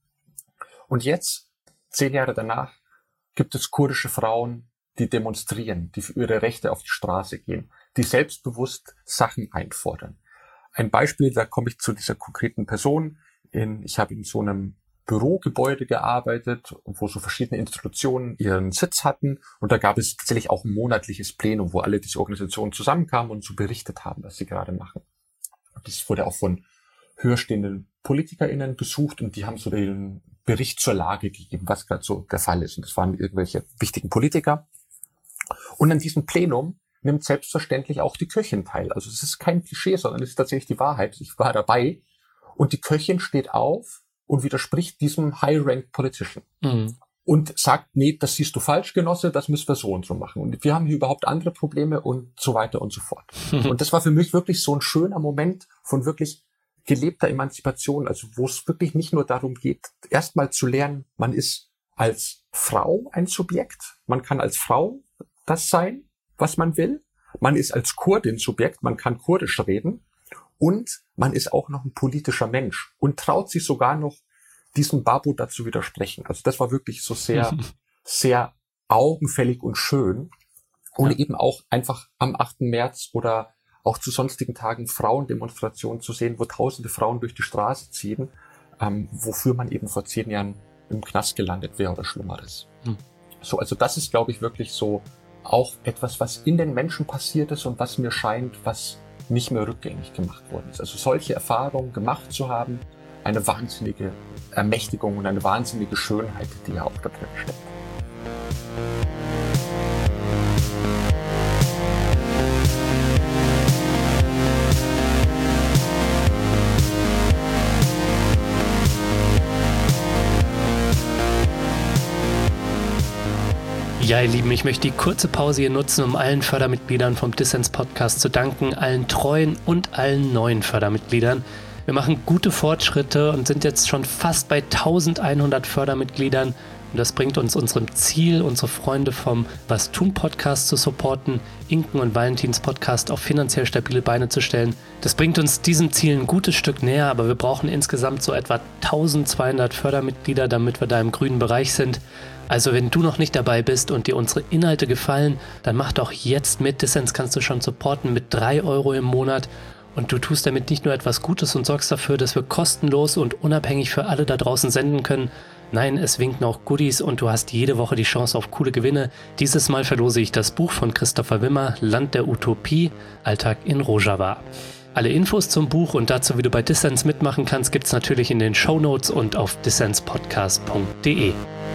Und jetzt, 10 Jahre danach, gibt es kurdische Frauen, die demonstrieren, die für ihre Rechte auf die Straße gehen, die selbstbewusst Sachen einfordern. Ein Beispiel, da komme ich zu dieser konkreten Person. Ich habe in so einem Bürogebäude gearbeitet, wo so verschiedene Institutionen ihren Sitz hatten. Und da gab es tatsächlich auch ein monatliches Plenum, wo alle diese Organisationen zusammenkamen und so berichtet haben, was sie gerade machen. Das wurde auch von höherstehenden PolitikerInnen besucht und die haben so den Bericht zur Lage gegeben, was gerade so der Fall ist. Und das waren irgendwelche wichtigen Politiker. Und an diesem Plenum nimmt selbstverständlich auch die Köchin teil. Also es ist kein Klischee, sondern es ist tatsächlich die Wahrheit. Ich war dabei und die Köchin steht auf und widerspricht diesem High-Ranked Politician. Und sagt, nee, das siehst du falsch, Genosse, das müssen wir so und so machen. Und wir haben hier überhaupt andere Probleme und so weiter und so fort. Und das war für mich wirklich so ein schöner Moment von wirklich gelebter Emanzipation, also wo es wirklich nicht nur darum geht, erstmal zu lernen, man ist als Frau ein Subjekt, man kann als Frau das sein, was man will, man ist als Kurdin Subjekt, man kann kurdisch reden und man ist auch noch ein politischer Mensch und traut sich sogar noch, diesem Babu dazu widersprechen. Also das war wirklich so sehr, sehr augenfällig und schön und eben auch einfach am 8. März oder auch zu sonstigen Tagen Frauendemonstrationen zu sehen, wo tausende Frauen durch die Straße ziehen, wofür man eben vor 10 Jahren im Knast gelandet wäre oder Schlimmeres. So, also das ist, glaube ich, wirklich so auch etwas, was in den Menschen passiert ist und was mir scheint, was nicht mehr rückgängig gemacht worden ist. Also solche Erfahrungen gemacht zu haben, eine wahnsinnige Ermächtigung und eine wahnsinnige Schönheit, die ja auch da drin steckt. Ja, ihr Lieben, ich möchte die kurze Pause hier nutzen, um allen Fördermitgliedern vom Dissens-Podcast zu danken, allen treuen und allen neuen Fördermitgliedern. Wir machen gute Fortschritte und sind jetzt schon fast bei 1100 Fördermitgliedern Und das bringt uns unserem Ziel, unsere Freunde vom Was tun Podcast zu supporten, Inken und Valentins Podcast auf finanziell stabile Beine zu stellen. Das bringt uns diesem Ziel ein gutes Stück näher, aber wir brauchen insgesamt so etwa 1200 Fördermitglieder, damit wir da im grünen Bereich sind. Also wenn du noch nicht dabei bist und dir unsere Inhalte gefallen, dann mach doch jetzt mit. Dissens kannst du schon supporten mit 3 Euro im Monat. Und du tust damit nicht nur etwas Gutes und sorgst dafür, dass wir kostenlos und unabhängig für alle da draußen senden können. Nein, es winken auch Goodies und du hast jede Woche die Chance auf coole Gewinne. Dieses Mal verlose ich das Buch von Christopher Wimmer, Land der Utopie, Alltag in Rojava. Alle Infos zum Buch und dazu, wie du bei Dissens mitmachen kannst, gibt's natürlich in den Shownotes und auf dissenspodcast.de.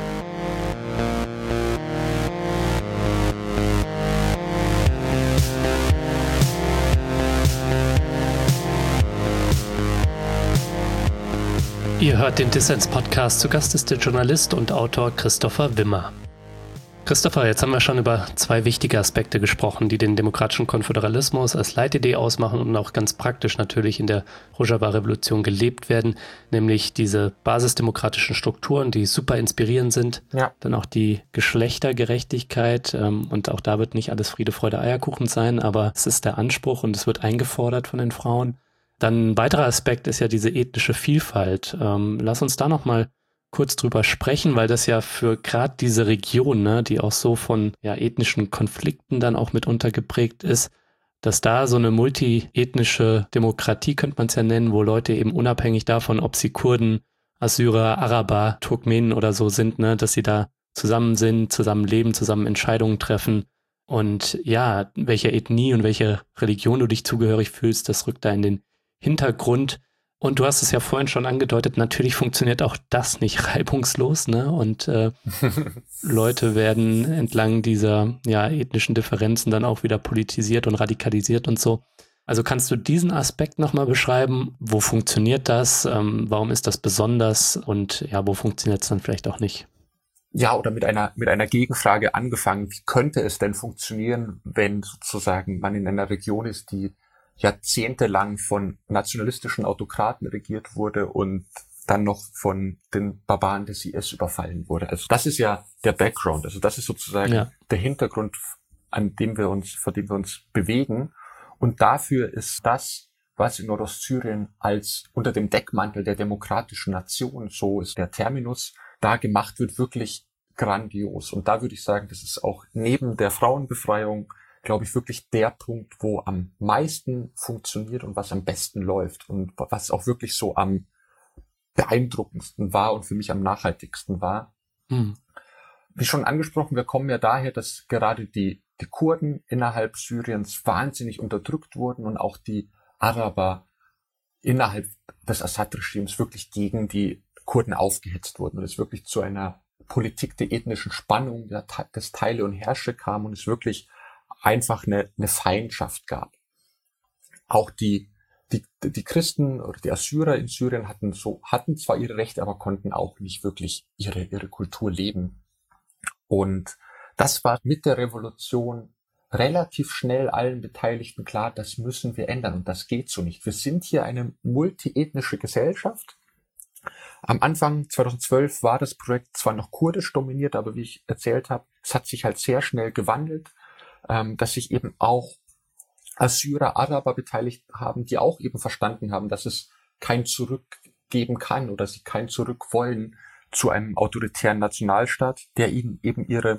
Ihr hört den Dissens-Podcast. Zu Gast ist der Journalist und Autor Christopher Wimmer. Christopher, jetzt haben wir schon über 2 wichtige Aspekte gesprochen, die den demokratischen Konföderalismus als Leitidee ausmachen und auch ganz praktisch natürlich in der Rojava-Revolution gelebt werden, nämlich diese basisdemokratischen Strukturen, die super inspirierend sind. Ja. Dann auch die Geschlechtergerechtigkeit und auch da wird nicht alles Friede, Freude, Eierkuchen sein, aber es ist der Anspruch und es wird eingefordert von den Frauen. Dann ein weiterer Aspekt ist ja diese ethnische Vielfalt. Lass uns da nochmal kurz drüber sprechen, weil das ja für gerade diese Region, ne, die auch so von ethnischen Konflikten dann auch mitunter geprägt ist, dass da so eine multiethnische Demokratie, könnte man es ja nennen, wo Leute eben unabhängig davon, ob sie Kurden, Assyrer, Araber, Turkmenen oder so sind, ne, dass sie da zusammen sind, zusammen leben, zusammen Entscheidungen treffen. Und ja, welcher Ethnie und welcher Religion du dich zugehörig fühlst, das rückt da in den Hintergrund. Und du hast es ja vorhin schon angedeutet, natürlich funktioniert auch das nicht reibungslos, ne? Und Leute werden entlang dieser ethnischen Differenzen dann auch wieder politisiert und radikalisiert und so. Also kannst du diesen Aspekt nochmal beschreiben? Wo funktioniert das? Warum ist das besonders? Und wo funktioniert es dann vielleicht auch nicht? Ja, oder mit einer Gegenfrage angefangen. Wie könnte es denn funktionieren, wenn sozusagen man in einer Region ist, die jahrzehntelang von nationalistischen Autokraten regiert wurde und dann noch von den Barbaren des IS überfallen wurde. Also das ist ja der Background. Also das ist sozusagen der Hintergrund, vor dem wir uns bewegen. Und dafür ist das, was in Nordostsyrien als unter dem Deckmantel der demokratischen Nation, so ist der Terminus, da gemacht wird, wirklich grandios. Und da würde ich sagen, das ist auch neben der Frauenbefreiung, glaube ich, wirklich der Punkt, wo am meisten funktioniert und was am besten läuft und was auch wirklich so am beeindruckendsten war und für mich am nachhaltigsten war. Mhm. Wie schon angesprochen, wir kommen ja daher, dass gerade die Kurden innerhalb Syriens wahnsinnig unterdrückt wurden und auch die Araber innerhalb des Assad-Regimes wirklich gegen die Kurden aufgehetzt wurden und es wirklich zu einer Politik der ethnischen Spannung, des Teile und Herrsche kam und es wirklich einfach eine Feindschaft gab. Auch die Christen oder die Assyrer in Syrien hatten zwar ihre Rechte, aber konnten auch nicht wirklich ihre Kultur leben. Und das war mit der Revolution relativ schnell allen Beteiligten klar, das müssen wir ändern und das geht so nicht. Wir sind hier eine multiethnische Gesellschaft. Am Anfang 2012 war das Projekt zwar noch kurdisch dominiert, aber wie ich erzählt habe, es hat sich halt sehr schnell gewandelt, dass sich eben auch Assyrer, Araber beteiligt haben, die auch eben verstanden haben, dass es kein Zurück geben kann oder sie kein Zurück wollen zu einem autoritären Nationalstaat, der ihnen eben ihre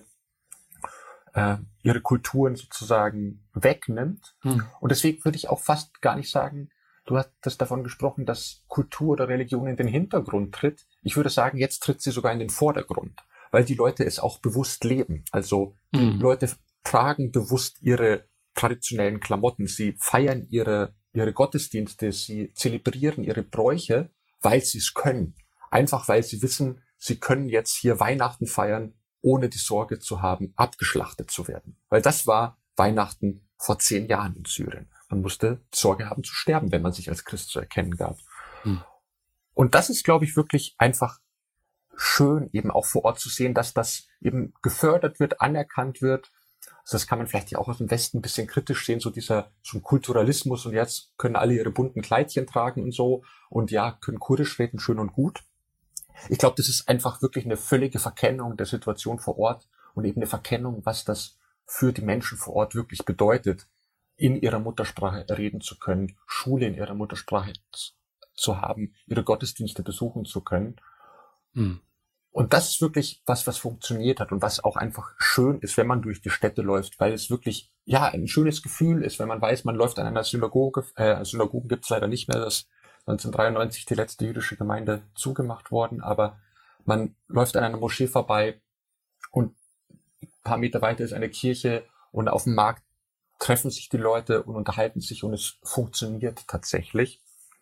Kulturen sozusagen wegnimmt. Und deswegen würde ich auch fast gar nicht sagen, du hattest davon gesprochen, dass Kultur oder Religion in den Hintergrund tritt. Ich würde sagen, jetzt tritt sie sogar in den Vordergrund, weil die Leute es auch bewusst leben. Also Leute tragen bewusst ihre traditionellen Klamotten, sie feiern ihre Gottesdienste, sie zelebrieren ihre Bräuche, weil sie es können. Einfach weil sie wissen, sie können jetzt hier Weihnachten feiern, ohne die Sorge zu haben, abgeschlachtet zu werden. Weil das war Weihnachten vor 10 Jahren in Syrien. Man musste Sorge haben zu sterben, wenn man sich als Christ zu erkennen gab. Und das ist, glaube ich, wirklich einfach schön, eben auch vor Ort zu sehen, dass das eben gefördert wird, anerkannt wird. Also das kann man vielleicht ja auch aus dem Westen ein bisschen kritisch sehen, so ein Kulturalismus und jetzt können alle ihre bunten Kleidchen tragen und so und ja, können Kurdisch reden, schön und gut. Ich glaube, das ist einfach wirklich eine völlige Verkennung der Situation vor Ort und eben eine Verkennung, was das für die Menschen vor Ort wirklich bedeutet, in ihrer Muttersprache reden zu können, Schule in ihrer Muttersprache zu haben, ihre Gottesdienste besuchen zu können. Hm. Und das ist wirklich was funktioniert hat und was auch einfach schön ist, wenn man durch die Städte läuft, weil es wirklich, ja, ein schönes Gefühl ist, wenn man weiß, man läuft an einer Synagoge. Synagogen gibt es leider nicht mehr, das 1993 die letzte jüdische Gemeinde zugemacht worden, aber man läuft an einer Moschee vorbei und ein paar Meter weiter ist eine Kirche und auf dem Markt treffen sich die Leute und unterhalten sich und es funktioniert tatsächlich.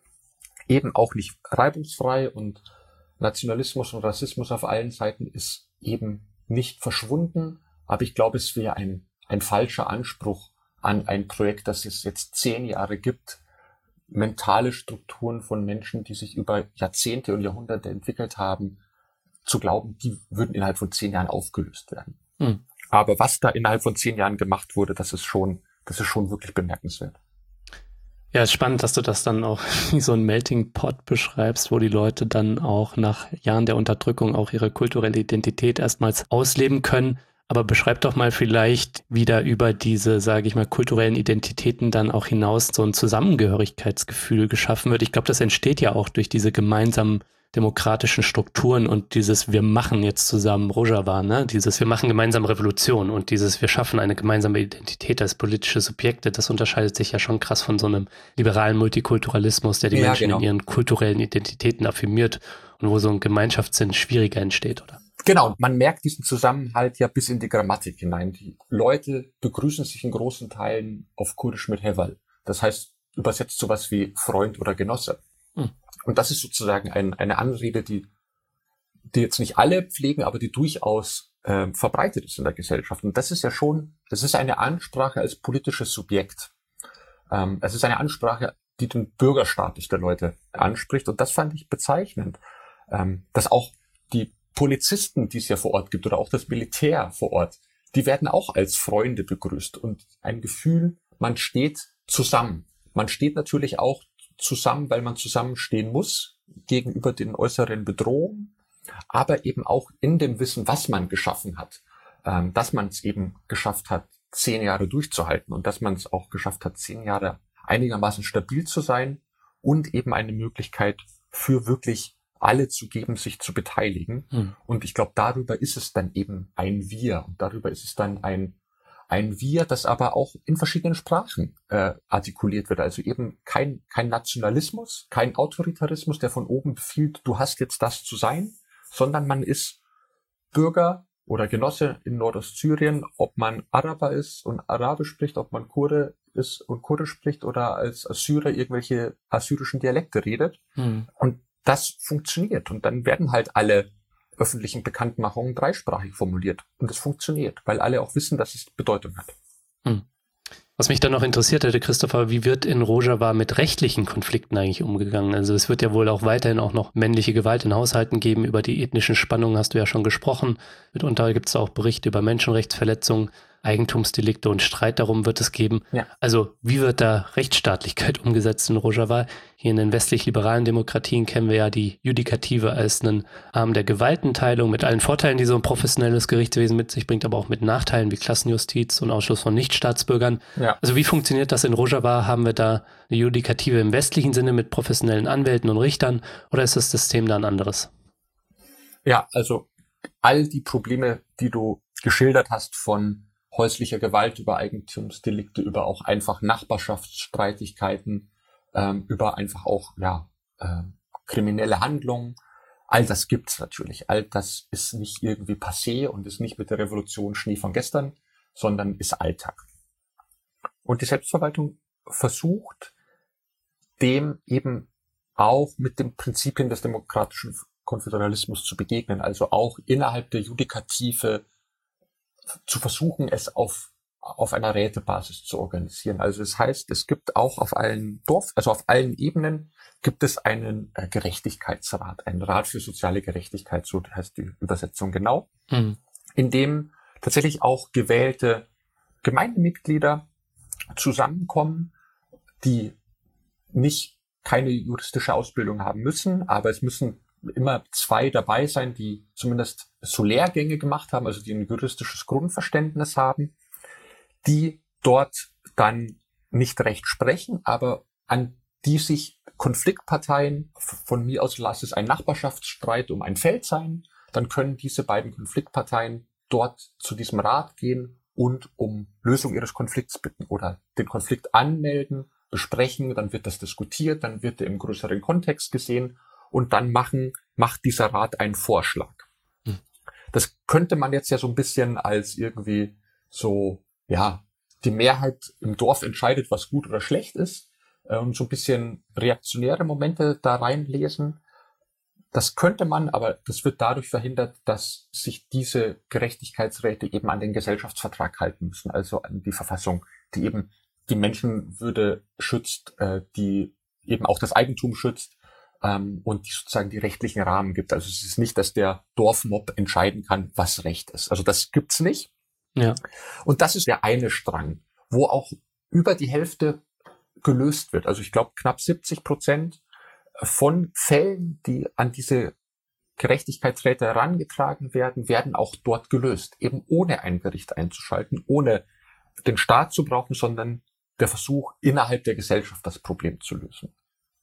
Eben auch nicht reibungsfrei und Nationalismus und Rassismus auf allen Seiten ist eben nicht verschwunden, aber ich glaube, es wäre ein falscher Anspruch an ein Projekt, das es jetzt 10 Jahre gibt, mentale Strukturen von Menschen, die sich über Jahrzehnte und Jahrhunderte entwickelt haben, zu glauben, die würden innerhalb von 10 Jahren aufgelöst werden. Hm. Aber was da innerhalb von 10 Jahren gemacht wurde, das ist schon wirklich bemerkenswert. Ja, ist spannend, dass du das dann auch wie so ein Melting Pot beschreibst, wo die Leute dann auch nach Jahren der Unterdrückung auch ihre kulturelle Identität erstmals ausleben können. Aber beschreib doch mal vielleicht wieder über diese, sage ich mal, kulturellen Identitäten dann auch hinaus so ein Zusammengehörigkeitsgefühl geschaffen wird. Ich glaube, das entsteht ja auch durch diese gemeinsamen demokratischen Strukturen und dieses wir machen jetzt zusammen Rojava, ne? Dieses wir machen gemeinsam Revolution und dieses wir schaffen eine gemeinsame Identität als politische Subjekte, das unterscheidet sich ja schon krass von so einem liberalen Multikulturalismus, der die Menschen in ihren kulturellen Identitäten affirmiert und wo so ein Gemeinschaftssinn schwieriger entsteht, oder? Genau, man merkt diesen Zusammenhalt ja bis in die Grammatik hinein. Die Leute begrüßen sich in großen Teilen auf Kurdisch mit Heval. Das heißt, übersetzt sowas wie Freund oder Genosse. Und das ist sozusagen eine Anrede, die jetzt nicht alle pflegen, aber die durchaus verbreitet ist in der Gesellschaft. Und das ist ja schon, das ist eine Ansprache als politisches Subjekt. Es ist eine Ansprache, die den Bürgerstatus der Leute anspricht. Und das fand ich bezeichnend, dass auch die Polizisten, die es ja vor Ort gibt, oder auch das Militär vor Ort, die werden auch als Freunde begrüßt. Und ein Gefühl, man steht zusammen. Man steht natürlich auch zusammen, weil man zusammenstehen muss gegenüber den äußeren Bedrohungen, aber eben auch in dem Wissen, was man geschaffen hat, dass man es eben geschafft hat, 10 Jahre durchzuhalten und dass man es auch geschafft hat, 10 Jahre einigermaßen stabil zu sein und eben eine Möglichkeit für wirklich alle zu geben, sich zu beteiligen. Und ich glaube, darüber ist es dann eben ein Wir und darüber ist es dann ein Wir, das aber auch in verschiedenen Sprachen artikuliert wird. Also eben kein Nationalismus, kein Autoritarismus, der von oben befiehlt, du hast jetzt das zu sein, sondern man ist Bürger oder Genosse in Nordostsyrien, ob man Araber ist und Arabisch spricht, ob man Kurde ist und Kurdisch spricht oder als Assyrer irgendwelche assyrischen Dialekte redet. Und das funktioniert. Und dann werden halt alle öffentlichen Bekanntmachungen dreisprachig formuliert. Und es funktioniert, weil alle auch wissen, dass es Bedeutung hat. Was mich dann noch interessiert hätte, Christopher, wie wird in Rojava mit rechtlichen Konflikten eigentlich umgegangen? Also es wird ja wohl auch weiterhin auch noch männliche Gewalt in Haushalten geben. Über die ethnischen Spannungen hast du ja schon gesprochen. Mitunter gibt es auch Berichte über Menschenrechtsverletzungen, Eigentumsdelikte und Streit darum wird es geben. Ja. Also wie wird da Rechtsstaatlichkeit umgesetzt in Rojava? Hier in den westlich-liberalen Demokratien kennen wir ja die Judikative als einen Arm der Gewaltenteilung mit allen Vorteilen, die so ein professionelles Gerichtswesen mit sich bringt, aber auch mit Nachteilen wie Klassenjustiz und Ausschluss von Nichtstaatsbürgern. Ja. Also wie funktioniert das in Rojava? Haben wir da eine Judikative im westlichen Sinne mit professionellen Anwälten und Richtern oder ist das System da ein anderes? Ja, also all die Probleme, die du geschildert hast, von häuslicher Gewalt über Eigentumsdelikte, über auch einfach Nachbarschaftsstreitigkeiten, über einfach auch kriminelle Handlungen. All das gibt's natürlich. All das ist nicht irgendwie passé und ist nicht mit der Revolution Schnee von gestern, sondern ist Alltag. Und die Selbstverwaltung versucht, dem eben auch mit den Prinzipien des demokratischen Konföderalismus zu begegnen, also auch innerhalb der Judikative zu versuchen, es auf einer Rätebasis zu organisieren. Also das heißt, es gibt auch auf allen auf allen Ebenen gibt es einen Gerechtigkeitsrat, einen Rat für soziale Gerechtigkeit, so heißt die Übersetzung genau, in dem tatsächlich auch gewählte Gemeindemitglieder zusammenkommen, die keine juristische Ausbildung haben müssen, aber es müssen immer 2 dabei sein, die zumindest so Lehrgänge gemacht haben, also die ein juristisches Grundverständnis haben, die dort dann nicht Recht sprechen, aber an die sich Konfliktparteien, von mir aus lass es ein Nachbarschaftsstreit um ein Feld sein, dann können diese beiden Konfliktparteien dort zu diesem Rat gehen und um Lösung ihres Konflikts bitten oder den Konflikt anmelden, besprechen, dann wird das diskutiert, dann wird er im größeren Kontext gesehen und dann macht dieser Rat einen Vorschlag. Das könnte man jetzt ja so ein bisschen als irgendwie so, ja, die Mehrheit im Dorf entscheidet, was gut oder schlecht ist, und so ein bisschen reaktionäre Momente da reinlesen. Das könnte man, aber das wird dadurch verhindert, dass sich diese Gerechtigkeitsräte eben an den Gesellschaftsvertrag halten müssen, also an die Verfassung, die eben die Menschenwürde schützt, die eben auch das Eigentum schützt, und die sozusagen die rechtlichen Rahmen gibt. Also es ist nicht, dass der Dorfmob entscheiden kann, was Recht ist. Also das gibt's nicht. Ja. Und das ist der eine Strang, wo auch über die Hälfte gelöst wird. Also ich glaube, knapp 70% von Fällen, die an diese Gerechtigkeitsräte herangetragen werden, werden auch dort gelöst. Eben ohne ein Gericht einzuschalten, ohne den Staat zu brauchen, sondern der Versuch, innerhalb der Gesellschaft das Problem zu lösen.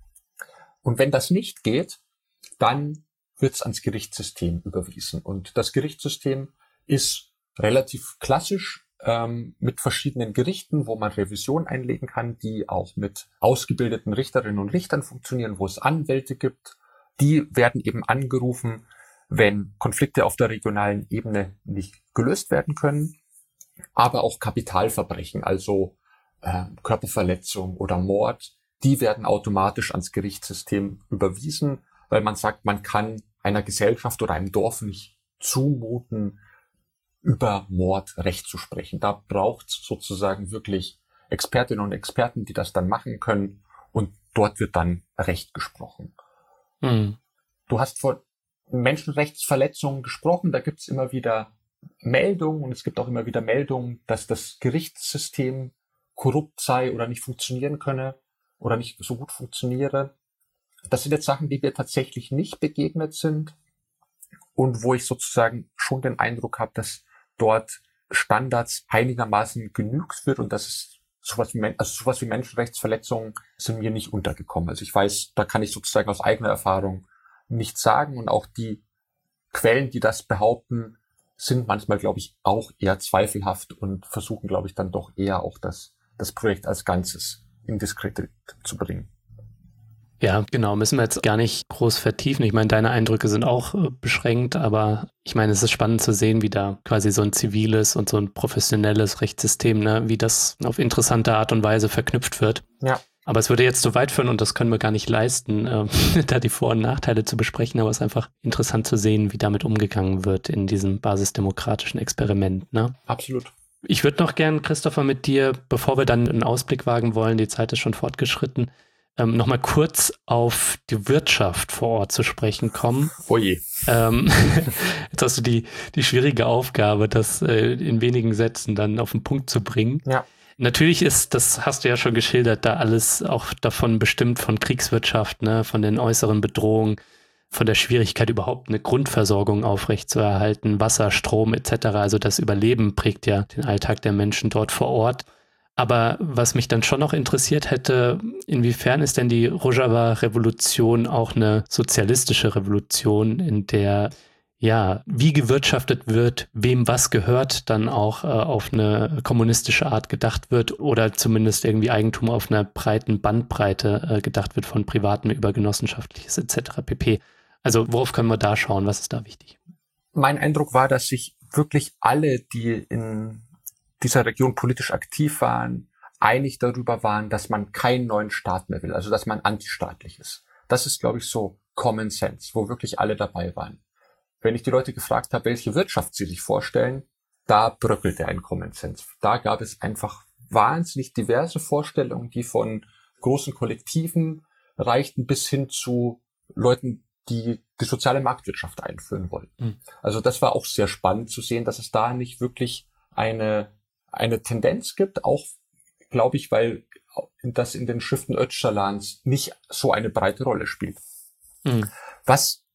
Und wenn das nicht geht, dann wird es ans Gerichtssystem überwiesen. Und das Gerichtssystem ist relativ klassisch, mit verschiedenen Gerichten, wo man Revision einlegen kann, die auch mit ausgebildeten Richterinnen und Richtern funktionieren, wo es Anwälte gibt. Die werden eben angerufen, wenn Konflikte auf der regionalen Ebene nicht gelöst werden können, aber auch Kapitalverbrechen, also Körperverletzung oder Mord, die werden automatisch ans Gerichtssystem überwiesen, weil man sagt, man kann einer Gesellschaft oder einem Dorf nicht zumuten, über Mord Recht zu sprechen. Da braucht es sozusagen wirklich Expertinnen und Experten, die das dann machen können, und dort wird dann Recht gesprochen. Mhm. Du hast von Menschenrechtsverletzungen gesprochen, da gibt es immer wieder Meldungen und es gibt auch immer wieder Meldungen, dass das Gerichtssystem korrupt sei oder nicht funktionieren könne oder nicht so gut funktioniere. Das sind jetzt Sachen, die wir tatsächlich nicht begegnet sind und wo ich sozusagen schon den Eindruck habe, dass dort Standards einigermaßen genügt wird und dass es sowas wie Menschenrechtsverletzungen sind mir nicht untergekommen. Also ich weiß, da kann ich sozusagen aus eigener Erfahrung nichts sagen und auch die Quellen, die das behaupten, sind manchmal, glaube ich, auch eher zweifelhaft und versuchen, glaube ich, dann doch eher auch das Projekt als Ganzes in Diskredit zu bringen. Ja, genau, müssen wir jetzt gar nicht groß vertiefen. Ich meine, deine Eindrücke sind auch beschränkt, aber ich meine, es ist spannend zu sehen, wie da quasi so ein ziviles und so ein professionelles Rechtssystem, ne, wie das auf interessante Art und Weise verknüpft wird. Ja. Aber es würde jetzt so weit führen und das können wir gar nicht leisten, da die Vor- und Nachteile zu besprechen, aber es ist einfach interessant zu sehen, wie damit umgegangen wird in diesem basisdemokratischen Experiment, ne? Absolut. Ich würde noch gern, Christopher, mit dir, bevor wir dann einen Ausblick wagen wollen, die Zeit ist schon fortgeschritten, nochmal kurz auf die Wirtschaft vor Ort zu sprechen kommen. Oh je. Jetzt hast du die schwierige Aufgabe, das in wenigen Sätzen dann auf den Punkt zu bringen. Ja. Natürlich ist, das hast du ja schon geschildert, da alles auch davon bestimmt von Kriegswirtschaft, ne, von den äußeren Bedrohungen, von der Schwierigkeit überhaupt eine Grundversorgung aufrechtzuerhalten, Wasser, Strom etc. Also das Überleben prägt ja den Alltag der Menschen dort vor Ort. Aber was mich dann schon noch interessiert hätte, inwiefern ist denn die Rojava-Revolution auch eine sozialistische Revolution, in der ja, wie gewirtschaftet wird, wem was gehört, dann auch auf eine kommunistische Art gedacht wird oder zumindest irgendwie Eigentum auf einer breiten Bandbreite gedacht wird, von Privaten über Genossenschaftliches etc. pp. Also worauf können wir da schauen? Was ist da wichtig? Mein Eindruck war, dass sich wirklich alle, die in dieser Region politisch aktiv waren, einig darüber waren, dass man keinen neuen Staat mehr will, also dass man antistaatlich ist. Das ist, glaube ich, so Common Sense, wo wirklich alle dabei waren. Wenn ich die Leute gefragt habe, welche Wirtschaft sie sich vorstellen, da bröckelte ein Common Sense. Da gab es einfach wahnsinnig diverse Vorstellungen, die von großen Kollektiven reichten bis hin zu Leuten, die die soziale Marktwirtschaft einführen wollten. Mhm. Also das war auch sehr spannend zu sehen, dass es da nicht wirklich eine Tendenz gibt, auch, glaube ich, weil das in den Schriften Öcalans nicht so eine breite Rolle spielt. Mhm. Was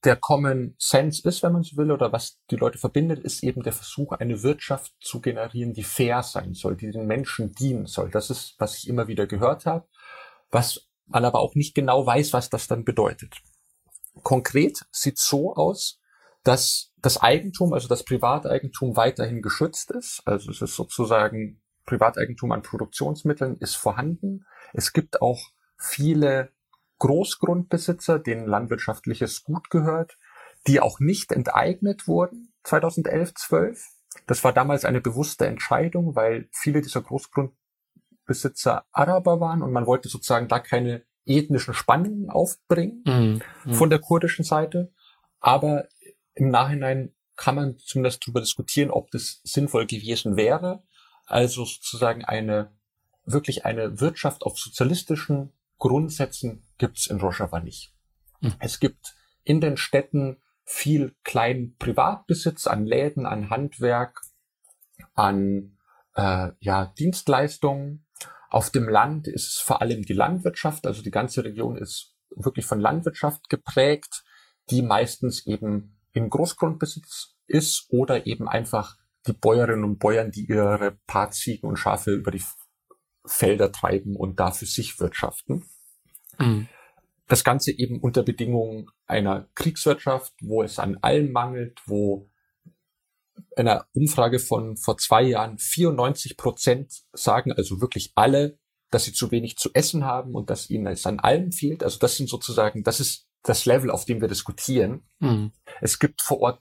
der Common Sense ist, wenn man so will, oder was die Leute verbindet, ist eben der Versuch, eine Wirtschaft zu generieren, die fair sein soll, die den Menschen dienen soll. Das ist, was ich immer wieder gehört habe, was man aber auch nicht genau weiß, was das dann bedeutet. Konkret sieht es so aus, dass das Eigentum, also das Privateigentum weiterhin geschützt ist. Also es ist sozusagen Privateigentum an Produktionsmitteln ist vorhanden. Es gibt auch viele Großgrundbesitzer, denen landwirtschaftliches Gut gehört, die auch nicht enteignet wurden 2011, 12. Das war damals eine bewusste Entscheidung, weil viele dieser Großgrundbesitzer Araber waren und man wollte sozusagen da keine ethnischen Spannungen aufbringen von der kurdischen Seite. Aber im Nachhinein kann man zumindest darüber diskutieren, ob das sinnvoll gewesen wäre. Also sozusagen wirklich eine Wirtschaft auf sozialistischen Grundsätzen gibt's in Rojava nicht. Es gibt in den Städten viel kleinen Privatbesitz an Läden, an Handwerk, an Dienstleistungen. Auf dem Land ist es vor allem die Landwirtschaft, also die ganze Region ist wirklich von Landwirtschaft geprägt, die meistens eben in Großgrundbesitz ist oder eben einfach die Bäuerinnen und Bauern, die ihre paar Ziegen und Schafe über die Felder treiben und da für sich wirtschaften. Das Ganze eben unter Bedingungen einer Kriegswirtschaft, wo es an allem mangelt, wo in einer Umfrage von vor 2 Jahren 94% sagen, also wirklich alle, dass sie zu wenig zu essen haben und dass ihnen es an allem fehlt. Also das ist das Level, auf dem wir diskutieren. Es gibt vor Ort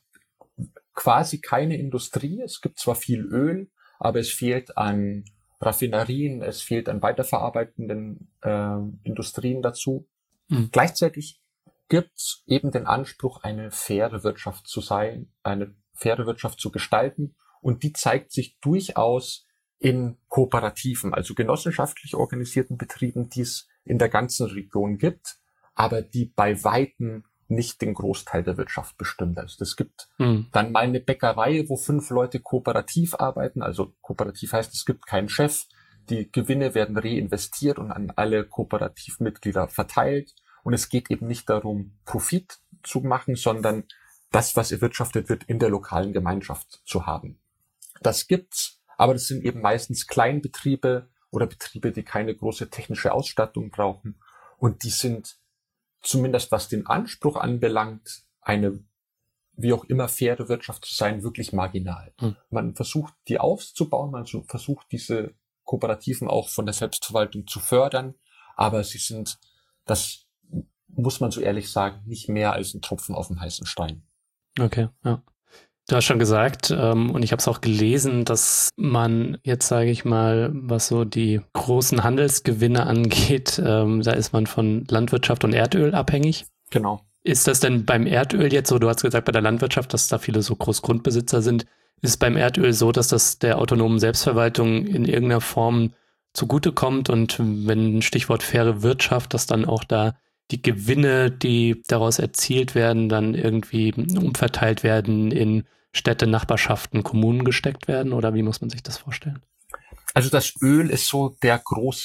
quasi keine Industrie. Es gibt zwar viel Öl, aber es fehlt an Raffinerien, es fehlt an weiterverarbeitenden Industrien dazu. Gleichzeitig gibt's eben den Anspruch, eine faire Wirtschaft zu sein, eine faire Wirtschaft zu gestalten. Und die zeigt sich durchaus in Kooperativen, also genossenschaftlich organisierten Betrieben, die es in der ganzen Region gibt, aber die bei Weitem nicht den Großteil der Wirtschaft bestimmt. Also es gibt dann mal eine Bäckerei, wo 5 Leute kooperativ arbeiten. Also kooperativ heißt, es gibt keinen Chef. Die Gewinne werden reinvestiert und an alle Kooperativmitglieder verteilt. Und es geht eben nicht darum, Profit zu machen, sondern das, was erwirtschaftet wird, in der lokalen Gemeinschaft zu haben. Das gibt's, aber das sind eben meistens Kleinbetriebe oder Betriebe, die keine große technische Ausstattung brauchen. Und die sind zumindest was den Anspruch anbelangt, eine wie auch immer faire Wirtschaft zu sein, wirklich marginal. Man versucht, die aufzubauen, man versucht, diese Kooperativen auch von der Selbstverwaltung zu fördern, aber sie sind, das muss man so ehrlich sagen, nicht mehr als ein Tropfen auf dem heißen Stein. Okay, ja. Du hast schon gesagt, und ich habe es auch gelesen, dass man jetzt, sage ich mal, was so die großen Handelsgewinne angeht, da ist man von Landwirtschaft und Erdöl abhängig. Genau. Ist das denn beim Erdöl jetzt so, du hast gesagt bei der Landwirtschaft, dass da viele so Großgrundbesitzer sind, ist es beim Erdöl so, dass das der autonomen Selbstverwaltung in irgendeiner Form zugutekommt und wenn Stichwort faire Wirtschaft, dass dann auch da die Gewinne, die daraus erzielt werden, dann irgendwie umverteilt werden, in Städte, Nachbarschaften, Kommunen gesteckt werden? Oder wie muss man sich das vorstellen? Also das Öl ist so die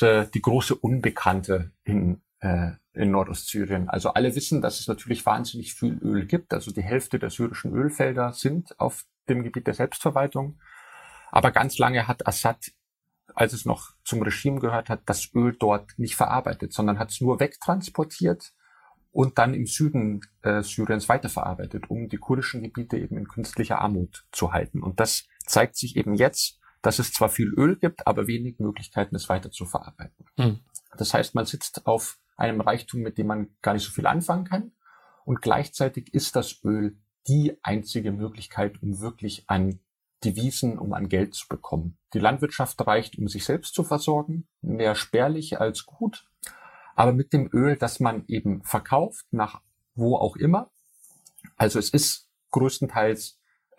große Unbekannte in Nordostsyrien. Also alle wissen, dass es natürlich wahnsinnig viel Öl gibt. Also die Hälfte der syrischen Ölfelder sind auf dem Gebiet der Selbstverwaltung. Aber ganz lange hat Assad, als es noch zum Regime gehört hat, das Öl dort nicht verarbeitet, sondern hat es nur wegtransportiert und dann im Süden Syriens weiterverarbeitet, um die kurdischen Gebiete eben in künstlicher Armut zu halten. Und das zeigt sich eben jetzt, dass es zwar viel Öl gibt, aber wenig Möglichkeiten, es weiter zu verarbeiten. Das heißt, man sitzt auf einem Reichtum, mit dem man gar nicht so viel anfangen kann. Und gleichzeitig ist das Öl die einzige Möglichkeit, um wirklich an Devisen, um an Geld zu bekommen. Die Landwirtschaft reicht, um sich selbst zu versorgen, mehr spärlich als gut. Aber mit dem Öl, das man eben verkauft, nach wo auch immer, also es ist größtenteils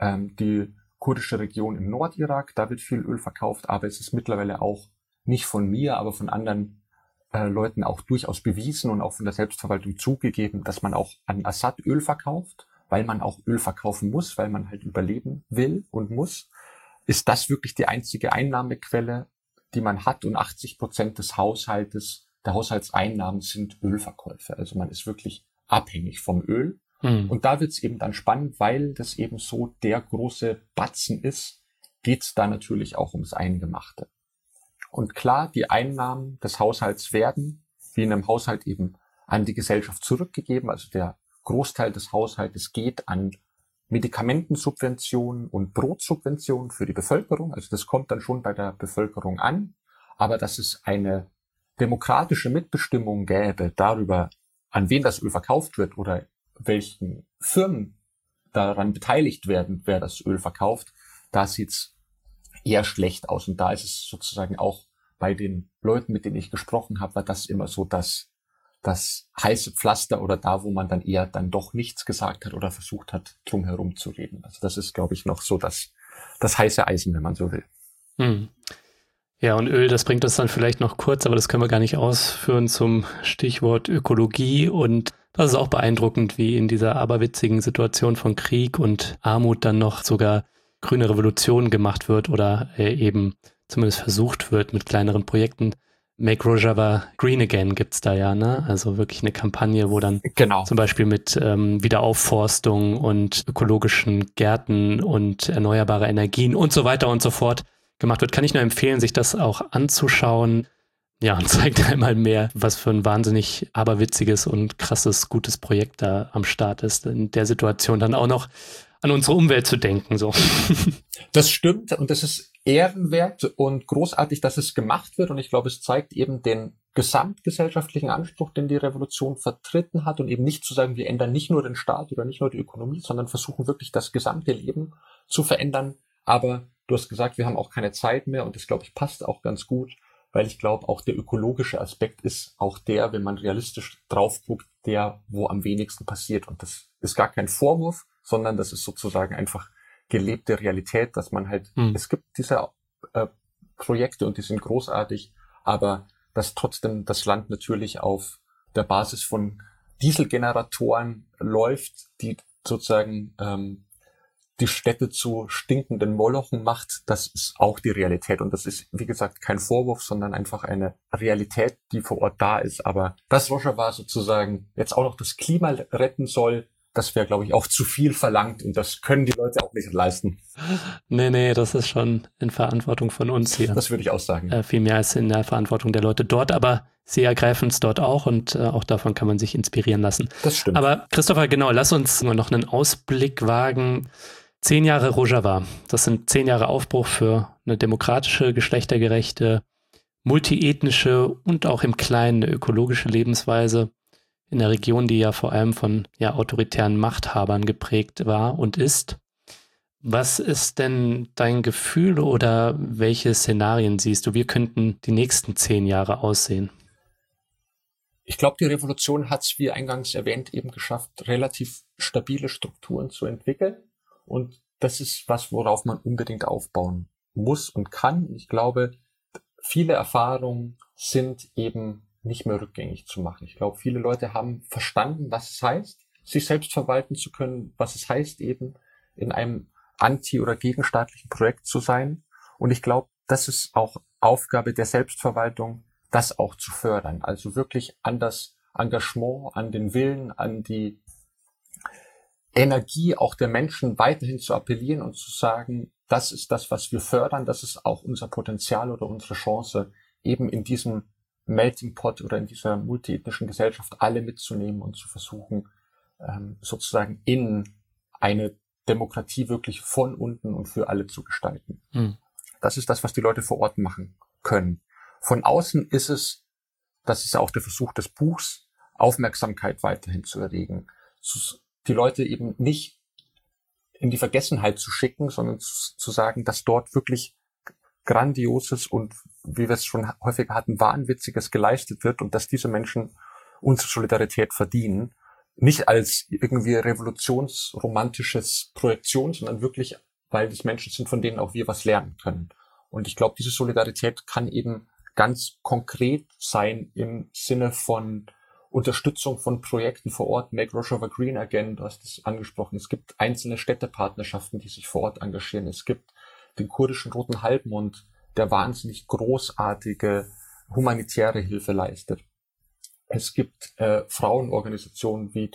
die kurdische Region im Nordirak, da wird viel Öl verkauft, aber es ist mittlerweile auch nicht von mir, aber von anderen Leuten auch durchaus bewiesen und auch von der Selbstverwaltung zugegeben, dass man auch an Assad Öl verkauft, weil man auch Öl verkaufen muss, weil man halt überleben will und muss. Ist das wirklich die einzige Einnahmequelle, die man hat? Und 80% der Haushaltseinnahmen sind Ölverkäufe. Also man ist wirklich abhängig vom Öl. Und da wird es eben dann spannend, weil das eben so der große Batzen ist, geht es da natürlich auch ums Eingemachte. Und klar, die Einnahmen des Haushalts werden, wie in einem Haushalt eben, an die Gesellschaft zurückgegeben. Also der Großteil des Haushaltes geht an Medikamentensubventionen und Brotsubventionen für die Bevölkerung. Also das kommt dann schon bei der Bevölkerung an. Aber dass es eine demokratische Mitbestimmung gäbe darüber, an wen das Öl verkauft wird oder welchen Firmen daran beteiligt werden, wer das Öl verkauft, da sieht's eher schlecht aus. Und da ist es sozusagen auch bei den Leuten, mit denen ich gesprochen habe, war das immer so das heiße Pflaster oder da, wo man dann eher dann doch nichts gesagt hat oder versucht hat, drum herum zu reden. Also das ist, glaube ich, noch so das heiße Eisen, wenn man so will. Ja, und Öl, das bringt uns dann vielleicht noch kurz, aber das können wir gar nicht ausführen, zum Stichwort Ökologie. Und das ist auch beeindruckend, wie in dieser aberwitzigen Situation von Krieg und Armut dann noch sogar grüne Revolution gemacht wird oder eben zumindest versucht wird mit kleineren Projekten. Make Rojava Green Again gibt's da ja, ne? Also wirklich eine Kampagne, wo dann zum Beispiel mit Wiederaufforstung und ökologischen Gärten und erneuerbare Energien und so weiter und so fort gemacht wird. Kann ich nur empfehlen, sich das auch anzuschauen. Ja, und zeigt einmal mehr, was für ein wahnsinnig aberwitziges und krasses, gutes Projekt da am Start ist. In der Situation dann auch noch an unsere Umwelt zu denken, so. Das stimmt und das ist ehrenwert und großartig, dass es gemacht wird und ich glaube, es zeigt eben den gesamtgesellschaftlichen Anspruch, den die Revolution vertreten hat und eben nicht zu sagen, wir ändern nicht nur den Staat oder nicht nur die Ökonomie, sondern versuchen wirklich das gesamte Leben zu verändern. Aber du hast gesagt, wir haben auch keine Zeit mehr und das, glaube ich, passt auch ganz gut, weil ich glaube, auch der ökologische Aspekt ist auch der, wenn man realistisch drauf guckt, der, wo am wenigsten passiert. Und das ist gar kein Vorwurf, sondern das ist sozusagen einfach gelebte Realität, dass man halt, es gibt diese Projekte und die sind großartig, aber dass trotzdem das Land natürlich auf der Basis von Dieselgeneratoren läuft, die sozusagen die Städte zu stinkenden Molochen macht, das ist auch die Realität. Und das ist, wie gesagt, kein Vorwurf, sondern einfach eine Realität, die vor Ort da ist. Aber dass Rojava sozusagen jetzt auch noch das Klima retten soll, das wäre, glaube ich, auch zu viel verlangt. Und das können die Leute auch nicht leisten. Nee, das ist schon in Verantwortung von uns hier. Das würde ich auch sagen. Viel mehr als in der Verantwortung der Leute dort. Aber sie ergreifen es dort auch und auch davon kann man sich inspirieren lassen. Das stimmt. Aber Christopher, genau, lass uns noch einen Ausblick wagen. 10 Jahre Rojava, das sind 10 Jahre Aufbruch für eine demokratische, geschlechtergerechte, multiethnische und auch im Kleinen eine ökologische Lebensweise in der Region, die ja vor allem von autoritären Machthabern geprägt war und ist. Was ist denn dein Gefühl oder welche Szenarien siehst du? Wie könnten die nächsten 10 Jahre aussehen? Ich glaube, die Revolution hat es, wie eingangs erwähnt, eben geschafft, relativ stabile Strukturen zu entwickeln. Und das ist was, worauf man unbedingt aufbauen muss und kann. Ich glaube, viele Erfahrungen sind eben nicht mehr rückgängig zu machen. Ich glaube, viele Leute haben verstanden, was es heißt, sich selbst verwalten zu können, was es heißt, eben in einem anti- oder gegenstaatlichen Projekt zu sein. Und ich glaube, das ist auch Aufgabe der Selbstverwaltung, das auch zu fördern. Also wirklich an das Engagement, an den Willen, an die Energie auch der Menschen weiterhin zu appellieren und zu sagen, das ist das, was wir fördern, das ist auch unser Potenzial oder unsere Chance, eben in diesem Melting Pot oder in dieser multiethnischen Gesellschaft alle mitzunehmen und zu versuchen, sozusagen in eine Demokratie wirklich von unten und für alle zu gestalten. Das ist das, was die Leute vor Ort machen können. Von außen ist es, das ist auch der Versuch des Buchs, Aufmerksamkeit weiterhin zu erregen, die Leute eben nicht in die Vergessenheit zu schicken, sondern zu sagen, dass dort wirklich Grandioses und, wie wir es schon häufiger hatten, Wahnwitziges geleistet wird und dass diese Menschen unsere Solidarität verdienen. Nicht als irgendwie revolutionsromantisches Projektion, sondern wirklich, weil das Menschen sind, von denen auch wir was lernen können. Und ich glaube, diese Solidarität kann eben ganz konkret sein im Sinne von Unterstützung von Projekten vor Ort, Make Rojava Green Again, du hast es angesprochen. Es gibt einzelne Städtepartnerschaften, die sich vor Ort engagieren. Es gibt den kurdischen Roten Halbmond, der wahnsinnig großartige humanitäre Hilfe leistet. Es gibt Frauenorganisationen wie die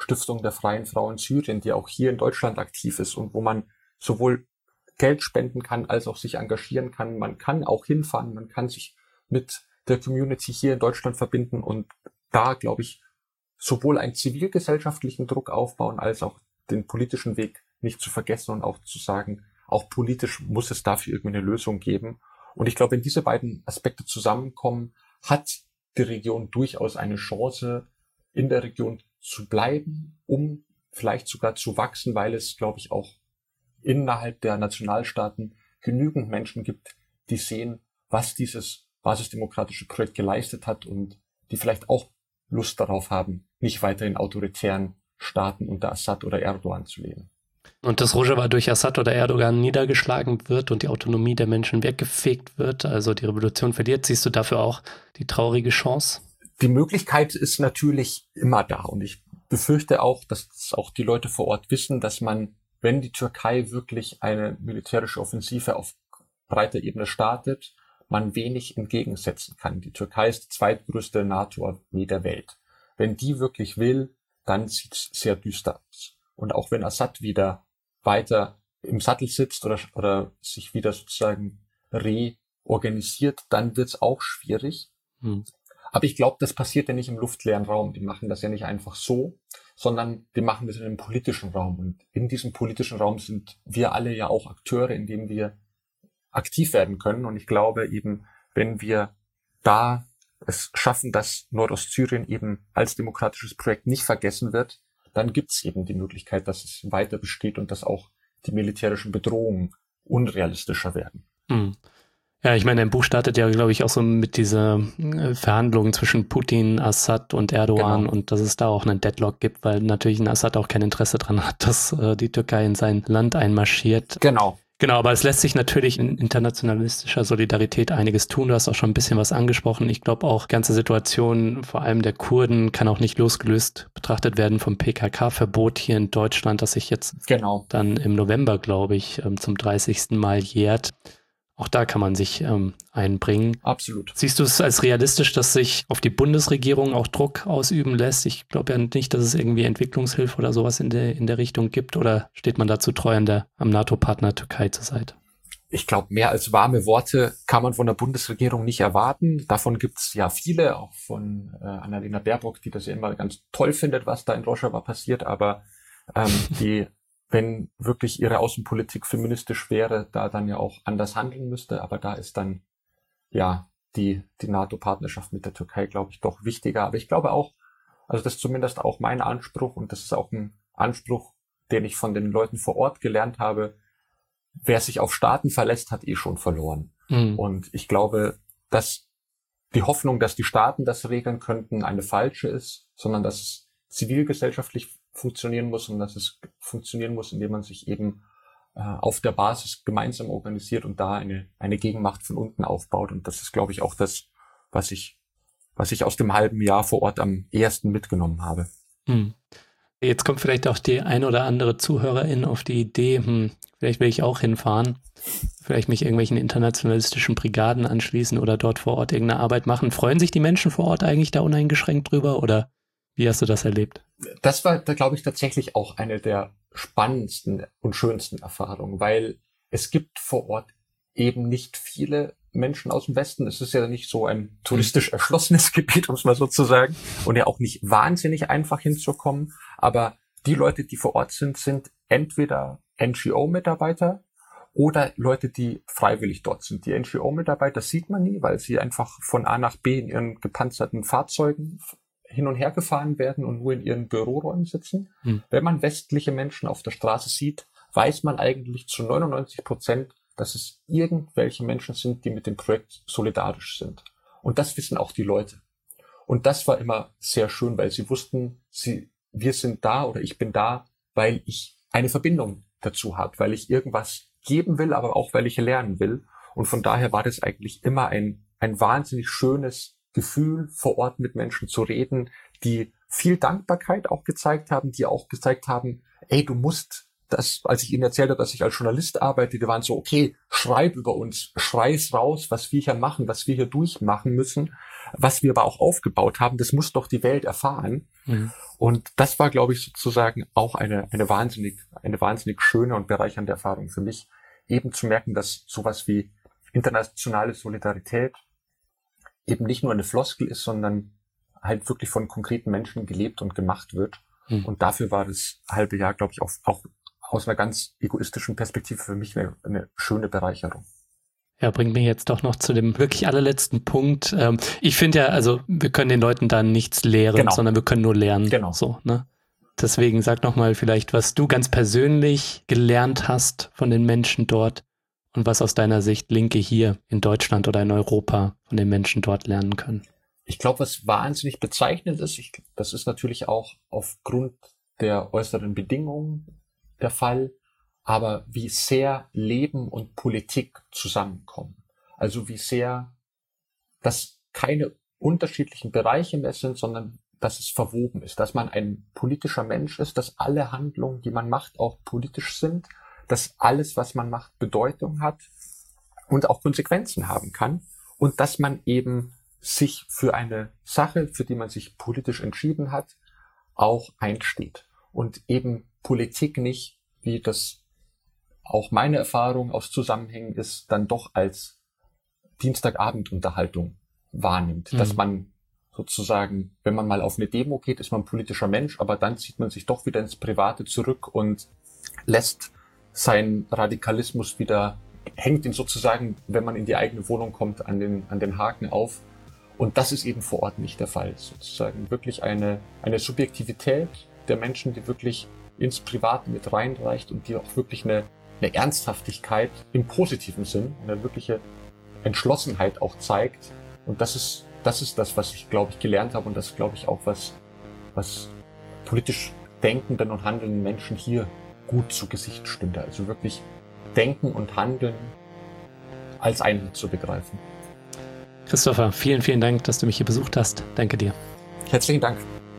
Stiftung der Freien Frauen Syrien, die auch hier in Deutschland aktiv ist und wo man sowohl Geld spenden kann, als auch sich engagieren kann. Man kann auch hinfahren, man kann sich mit der Community hier in Deutschland verbinden und da, glaube ich, sowohl einen zivilgesellschaftlichen Druck aufbauen, als auch den politischen Weg nicht zu vergessen und auch zu sagen, auch politisch muss es dafür irgendwie eine Lösung geben. Und ich glaube, wenn diese beiden Aspekte zusammenkommen, hat die Region durchaus eine Chance, in der Region zu bleiben, um vielleicht sogar zu wachsen, weil es, glaube ich, auch innerhalb der Nationalstaaten genügend Menschen gibt, die sehen, was dieses basisdemokratische Projekt geleistet hat und die vielleicht auch Lust darauf haben, nicht weiter in autoritären Staaten unter Assad oder Erdogan zu leben. Und dass Rojava durch Assad oder Erdogan niedergeschlagen wird und die Autonomie der Menschen weggefegt wird, also die Revolution verliert, siehst du dafür auch die traurige Chance? Die Möglichkeit ist natürlich immer da und ich befürchte auch, dass auch die Leute vor Ort wissen, dass man, wenn die Türkei wirklich eine militärische Offensive auf breiter Ebene startet, man wenig entgegensetzen kann. Die Türkei ist die zweitgrößte NATO-Armee der Welt. Wenn die wirklich will, dann sieht es sehr düster aus. Und auch wenn Assad wieder weiter im Sattel sitzt oder sich wieder sozusagen reorganisiert, dann wird es auch schwierig. Aber ich glaube, das passiert ja nicht im luftleeren Raum. Die machen das ja nicht einfach so, sondern die machen das in einem politischen Raum. Und in diesem politischen Raum sind wir alle ja auch Akteure, in dem wir aktiv werden können. Und ich glaube eben, wenn wir da es schaffen, dass Nordostsyrien eben als demokratisches Projekt nicht vergessen wird, dann gibt es eben die Möglichkeit, dass es weiter besteht und dass auch die militärischen Bedrohungen unrealistischer werden. Ja, ich meine, dein Buch startet ja, glaube ich, auch so mit dieser Verhandlungen zwischen Putin, Assad und Erdogan und dass es da auch einen Deadlock gibt, weil natürlich ein Assad auch kein Interesse dran hat, dass die Türkei in sein Land einmarschiert. Genau, aber es lässt sich natürlich in internationalistischer Solidarität einiges tun. Du hast auch schon ein bisschen was angesprochen. Ich glaube auch, die ganze Situation, vor allem der Kurden, kann auch nicht losgelöst betrachtet werden vom PKK-Verbot hier in Deutschland, das sich jetzt dann im November, glaube ich, zum 30. Mal jährt. Auch da kann man sich einbringen. Absolut. Siehst du es als realistisch, dass sich auf die Bundesregierung auch Druck ausüben lässt? Ich glaube ja nicht, dass es irgendwie Entwicklungshilfe oder sowas in der Richtung gibt. Oder steht man dazu treu am NATO-Partner Türkei zur Seite? Ich glaube, mehr als warme Worte kann man von der Bundesregierung nicht erwarten. Davon gibt es ja viele, auch von Annalena Baerbock, die das ja immer ganz toll findet, was da in Rojava passiert. Aber wenn wirklich ihre Außenpolitik feministisch wäre, da dann ja auch anders handeln müsste. Aber da ist dann ja die NATO-Partnerschaft mit der Türkei, glaube ich, doch wichtiger. Aber ich glaube auch, also das ist zumindest auch mein Anspruch und das ist auch ein Anspruch, den ich von den Leuten vor Ort gelernt habe. Wer sich auf Staaten verlässt, hat schon verloren. Und ich glaube, dass die Hoffnung, dass die Staaten das regeln könnten, eine falsche ist, sondern dass es zivilgesellschaftlich funktionieren muss und dass es funktionieren muss, indem man sich eben auf der Basis gemeinsam organisiert und da eine Gegenmacht von unten aufbaut. Und das ist, glaube ich, auch das, was ich aus dem halben Jahr vor Ort am ehesten mitgenommen habe. Jetzt kommt vielleicht auch die ein oder andere Zuhörerin auf die Idee, vielleicht will ich auch hinfahren, vielleicht mich irgendwelchen internationalistischen Brigaden anschließen oder dort vor Ort irgendeine Arbeit machen. Freuen sich die Menschen vor Ort eigentlich da uneingeschränkt drüber oder wie hast du das erlebt? Das war, glaube ich, tatsächlich auch eine der spannendsten und schönsten Erfahrungen, weil es gibt vor Ort eben nicht viele Menschen aus dem Westen. Es ist ja nicht so ein touristisch erschlossenes Gebiet, um es mal so zu sagen, und ja auch nicht wahnsinnig einfach hinzukommen. Aber die Leute, die vor Ort sind entweder NGO-Mitarbeiter oder Leute, die freiwillig dort sind. Die NGO-Mitarbeiter sieht man nie, weil sie einfach von A nach B in ihren gepanzerten Fahrzeugen hin und her gefahren werden und nur in ihren Büroräumen sitzen. Wenn man westliche Menschen auf der Straße sieht, weiß man eigentlich zu 99%, dass es irgendwelche Menschen sind, die mit dem Projekt solidarisch sind. Und das wissen auch die Leute. Und das war immer sehr schön, weil sie wussten, wir sind da oder ich bin da, weil ich eine Verbindung dazu habe, weil ich irgendwas geben will, aber auch weil ich lernen will. Und von daher war das eigentlich immer ein wahnsinnig schönes Gefühl, vor Ort mit Menschen zu reden, die viel Dankbarkeit auch gezeigt haben, die auch gezeigt haben, ey, du musst als ich ihnen erzählt habe, dass ich als Journalist arbeite, die waren so, okay, schreib über uns, schrei's raus, was wir hier machen, was wir hier durchmachen müssen, was wir aber auch aufgebaut haben, das muss doch die Welt erfahren. Mhm. Und das war, glaube ich, sozusagen auch eine wahnsinnig schöne und bereichernde Erfahrung für mich, eben zu merken, dass sowas wie internationale Solidarität eben nicht nur eine Floskel ist, sondern halt wirklich von konkreten Menschen gelebt und gemacht wird. Mhm. Und dafür war das halbe Jahr, glaube ich, auch aus einer ganz egoistischen Perspektive für mich eine schöne Bereicherung. Ja, bringt mich jetzt doch noch zu dem wirklich allerletzten Punkt. Ich finde ja, also wir können den Leuten da nichts lehren, sondern wir können nur lernen. Genau. So, ne? Deswegen sag nochmal vielleicht, was du ganz persönlich gelernt hast von den Menschen dort und was aus deiner Sicht Linke hier in Deutschland oder in Europa von den Menschen dort lernen können. Ich glaube, was wahnsinnig bezeichnend ist, das ist natürlich auch aufgrund der äußeren Bedingungen der Fall, aber wie sehr Leben und Politik zusammenkommen. Also wie sehr das keine unterschiedlichen Bereiche mehr sind, sondern dass es verwoben ist, dass man ein politischer Mensch ist, dass alle Handlungen, die man macht, auch politisch sind, dass alles, was man macht, Bedeutung hat und auch Konsequenzen haben kann und dass man eben sich für eine Sache, für die man sich politisch entschieden hat, auch einsteht und eben Politik nicht, wie das auch meine Erfahrung aus Zusammenhängen ist, dann doch als Dienstagabendunterhaltung wahrnimmt. Mhm. Dass man sozusagen, wenn man mal auf eine Demo geht, ist man ein politischer Mensch, aber dann zieht man sich doch wieder ins Private zurück und lässt seinen Radikalismus wieder, hängt ihn sozusagen, wenn man in die eigene Wohnung kommt, an den Haken auf. Und das ist eben vor Ort nicht der Fall. Sozusagen wirklich eine Subjektivität der Menschen, die wirklich ins Private mit reinreicht und die auch wirklich eine Ernsthaftigkeit im positiven Sinn, eine wirkliche Entschlossenheit auch zeigt. Und das ist das, was ich, glaube ich, gelernt habe und das, glaube ich, auch was politisch denkenden und handelnden Menschen hier gut zu Gesicht stünde. Also wirklich Denken und Handeln als Einheit zu begreifen. Christopher, vielen, vielen Dank, dass du mich hier besucht hast. Danke dir. Herzlichen Dank.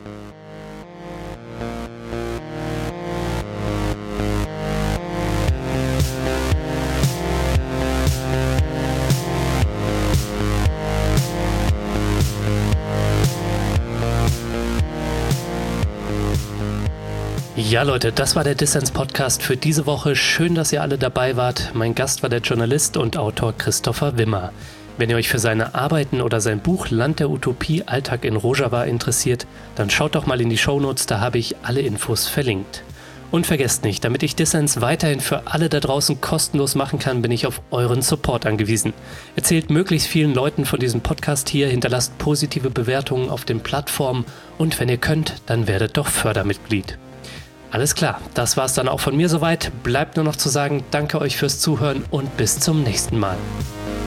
Ja, Leute, das war der Dissens-Podcast für diese Woche. Schön, dass ihr alle dabei wart. Mein Gast war der Journalist und Autor Christopher Wimmer. Wenn ihr euch für seine Arbeiten oder sein Buch Land der Utopie, Alltag in Rojava interessiert, dann schaut doch mal in die Shownotes, da habe ich alle Infos verlinkt. Und vergesst nicht, damit ich Dissens weiterhin für alle da draußen kostenlos machen kann, bin ich auf euren Support angewiesen. Erzählt möglichst vielen Leuten von diesem Podcast hier, hinterlasst positive Bewertungen auf den Plattformen und wenn ihr könnt, dann werdet doch Fördermitglied. Alles klar, das war's dann auch von mir soweit. Bleibt nur noch zu sagen, danke euch fürs Zuhören und bis zum nächsten Mal.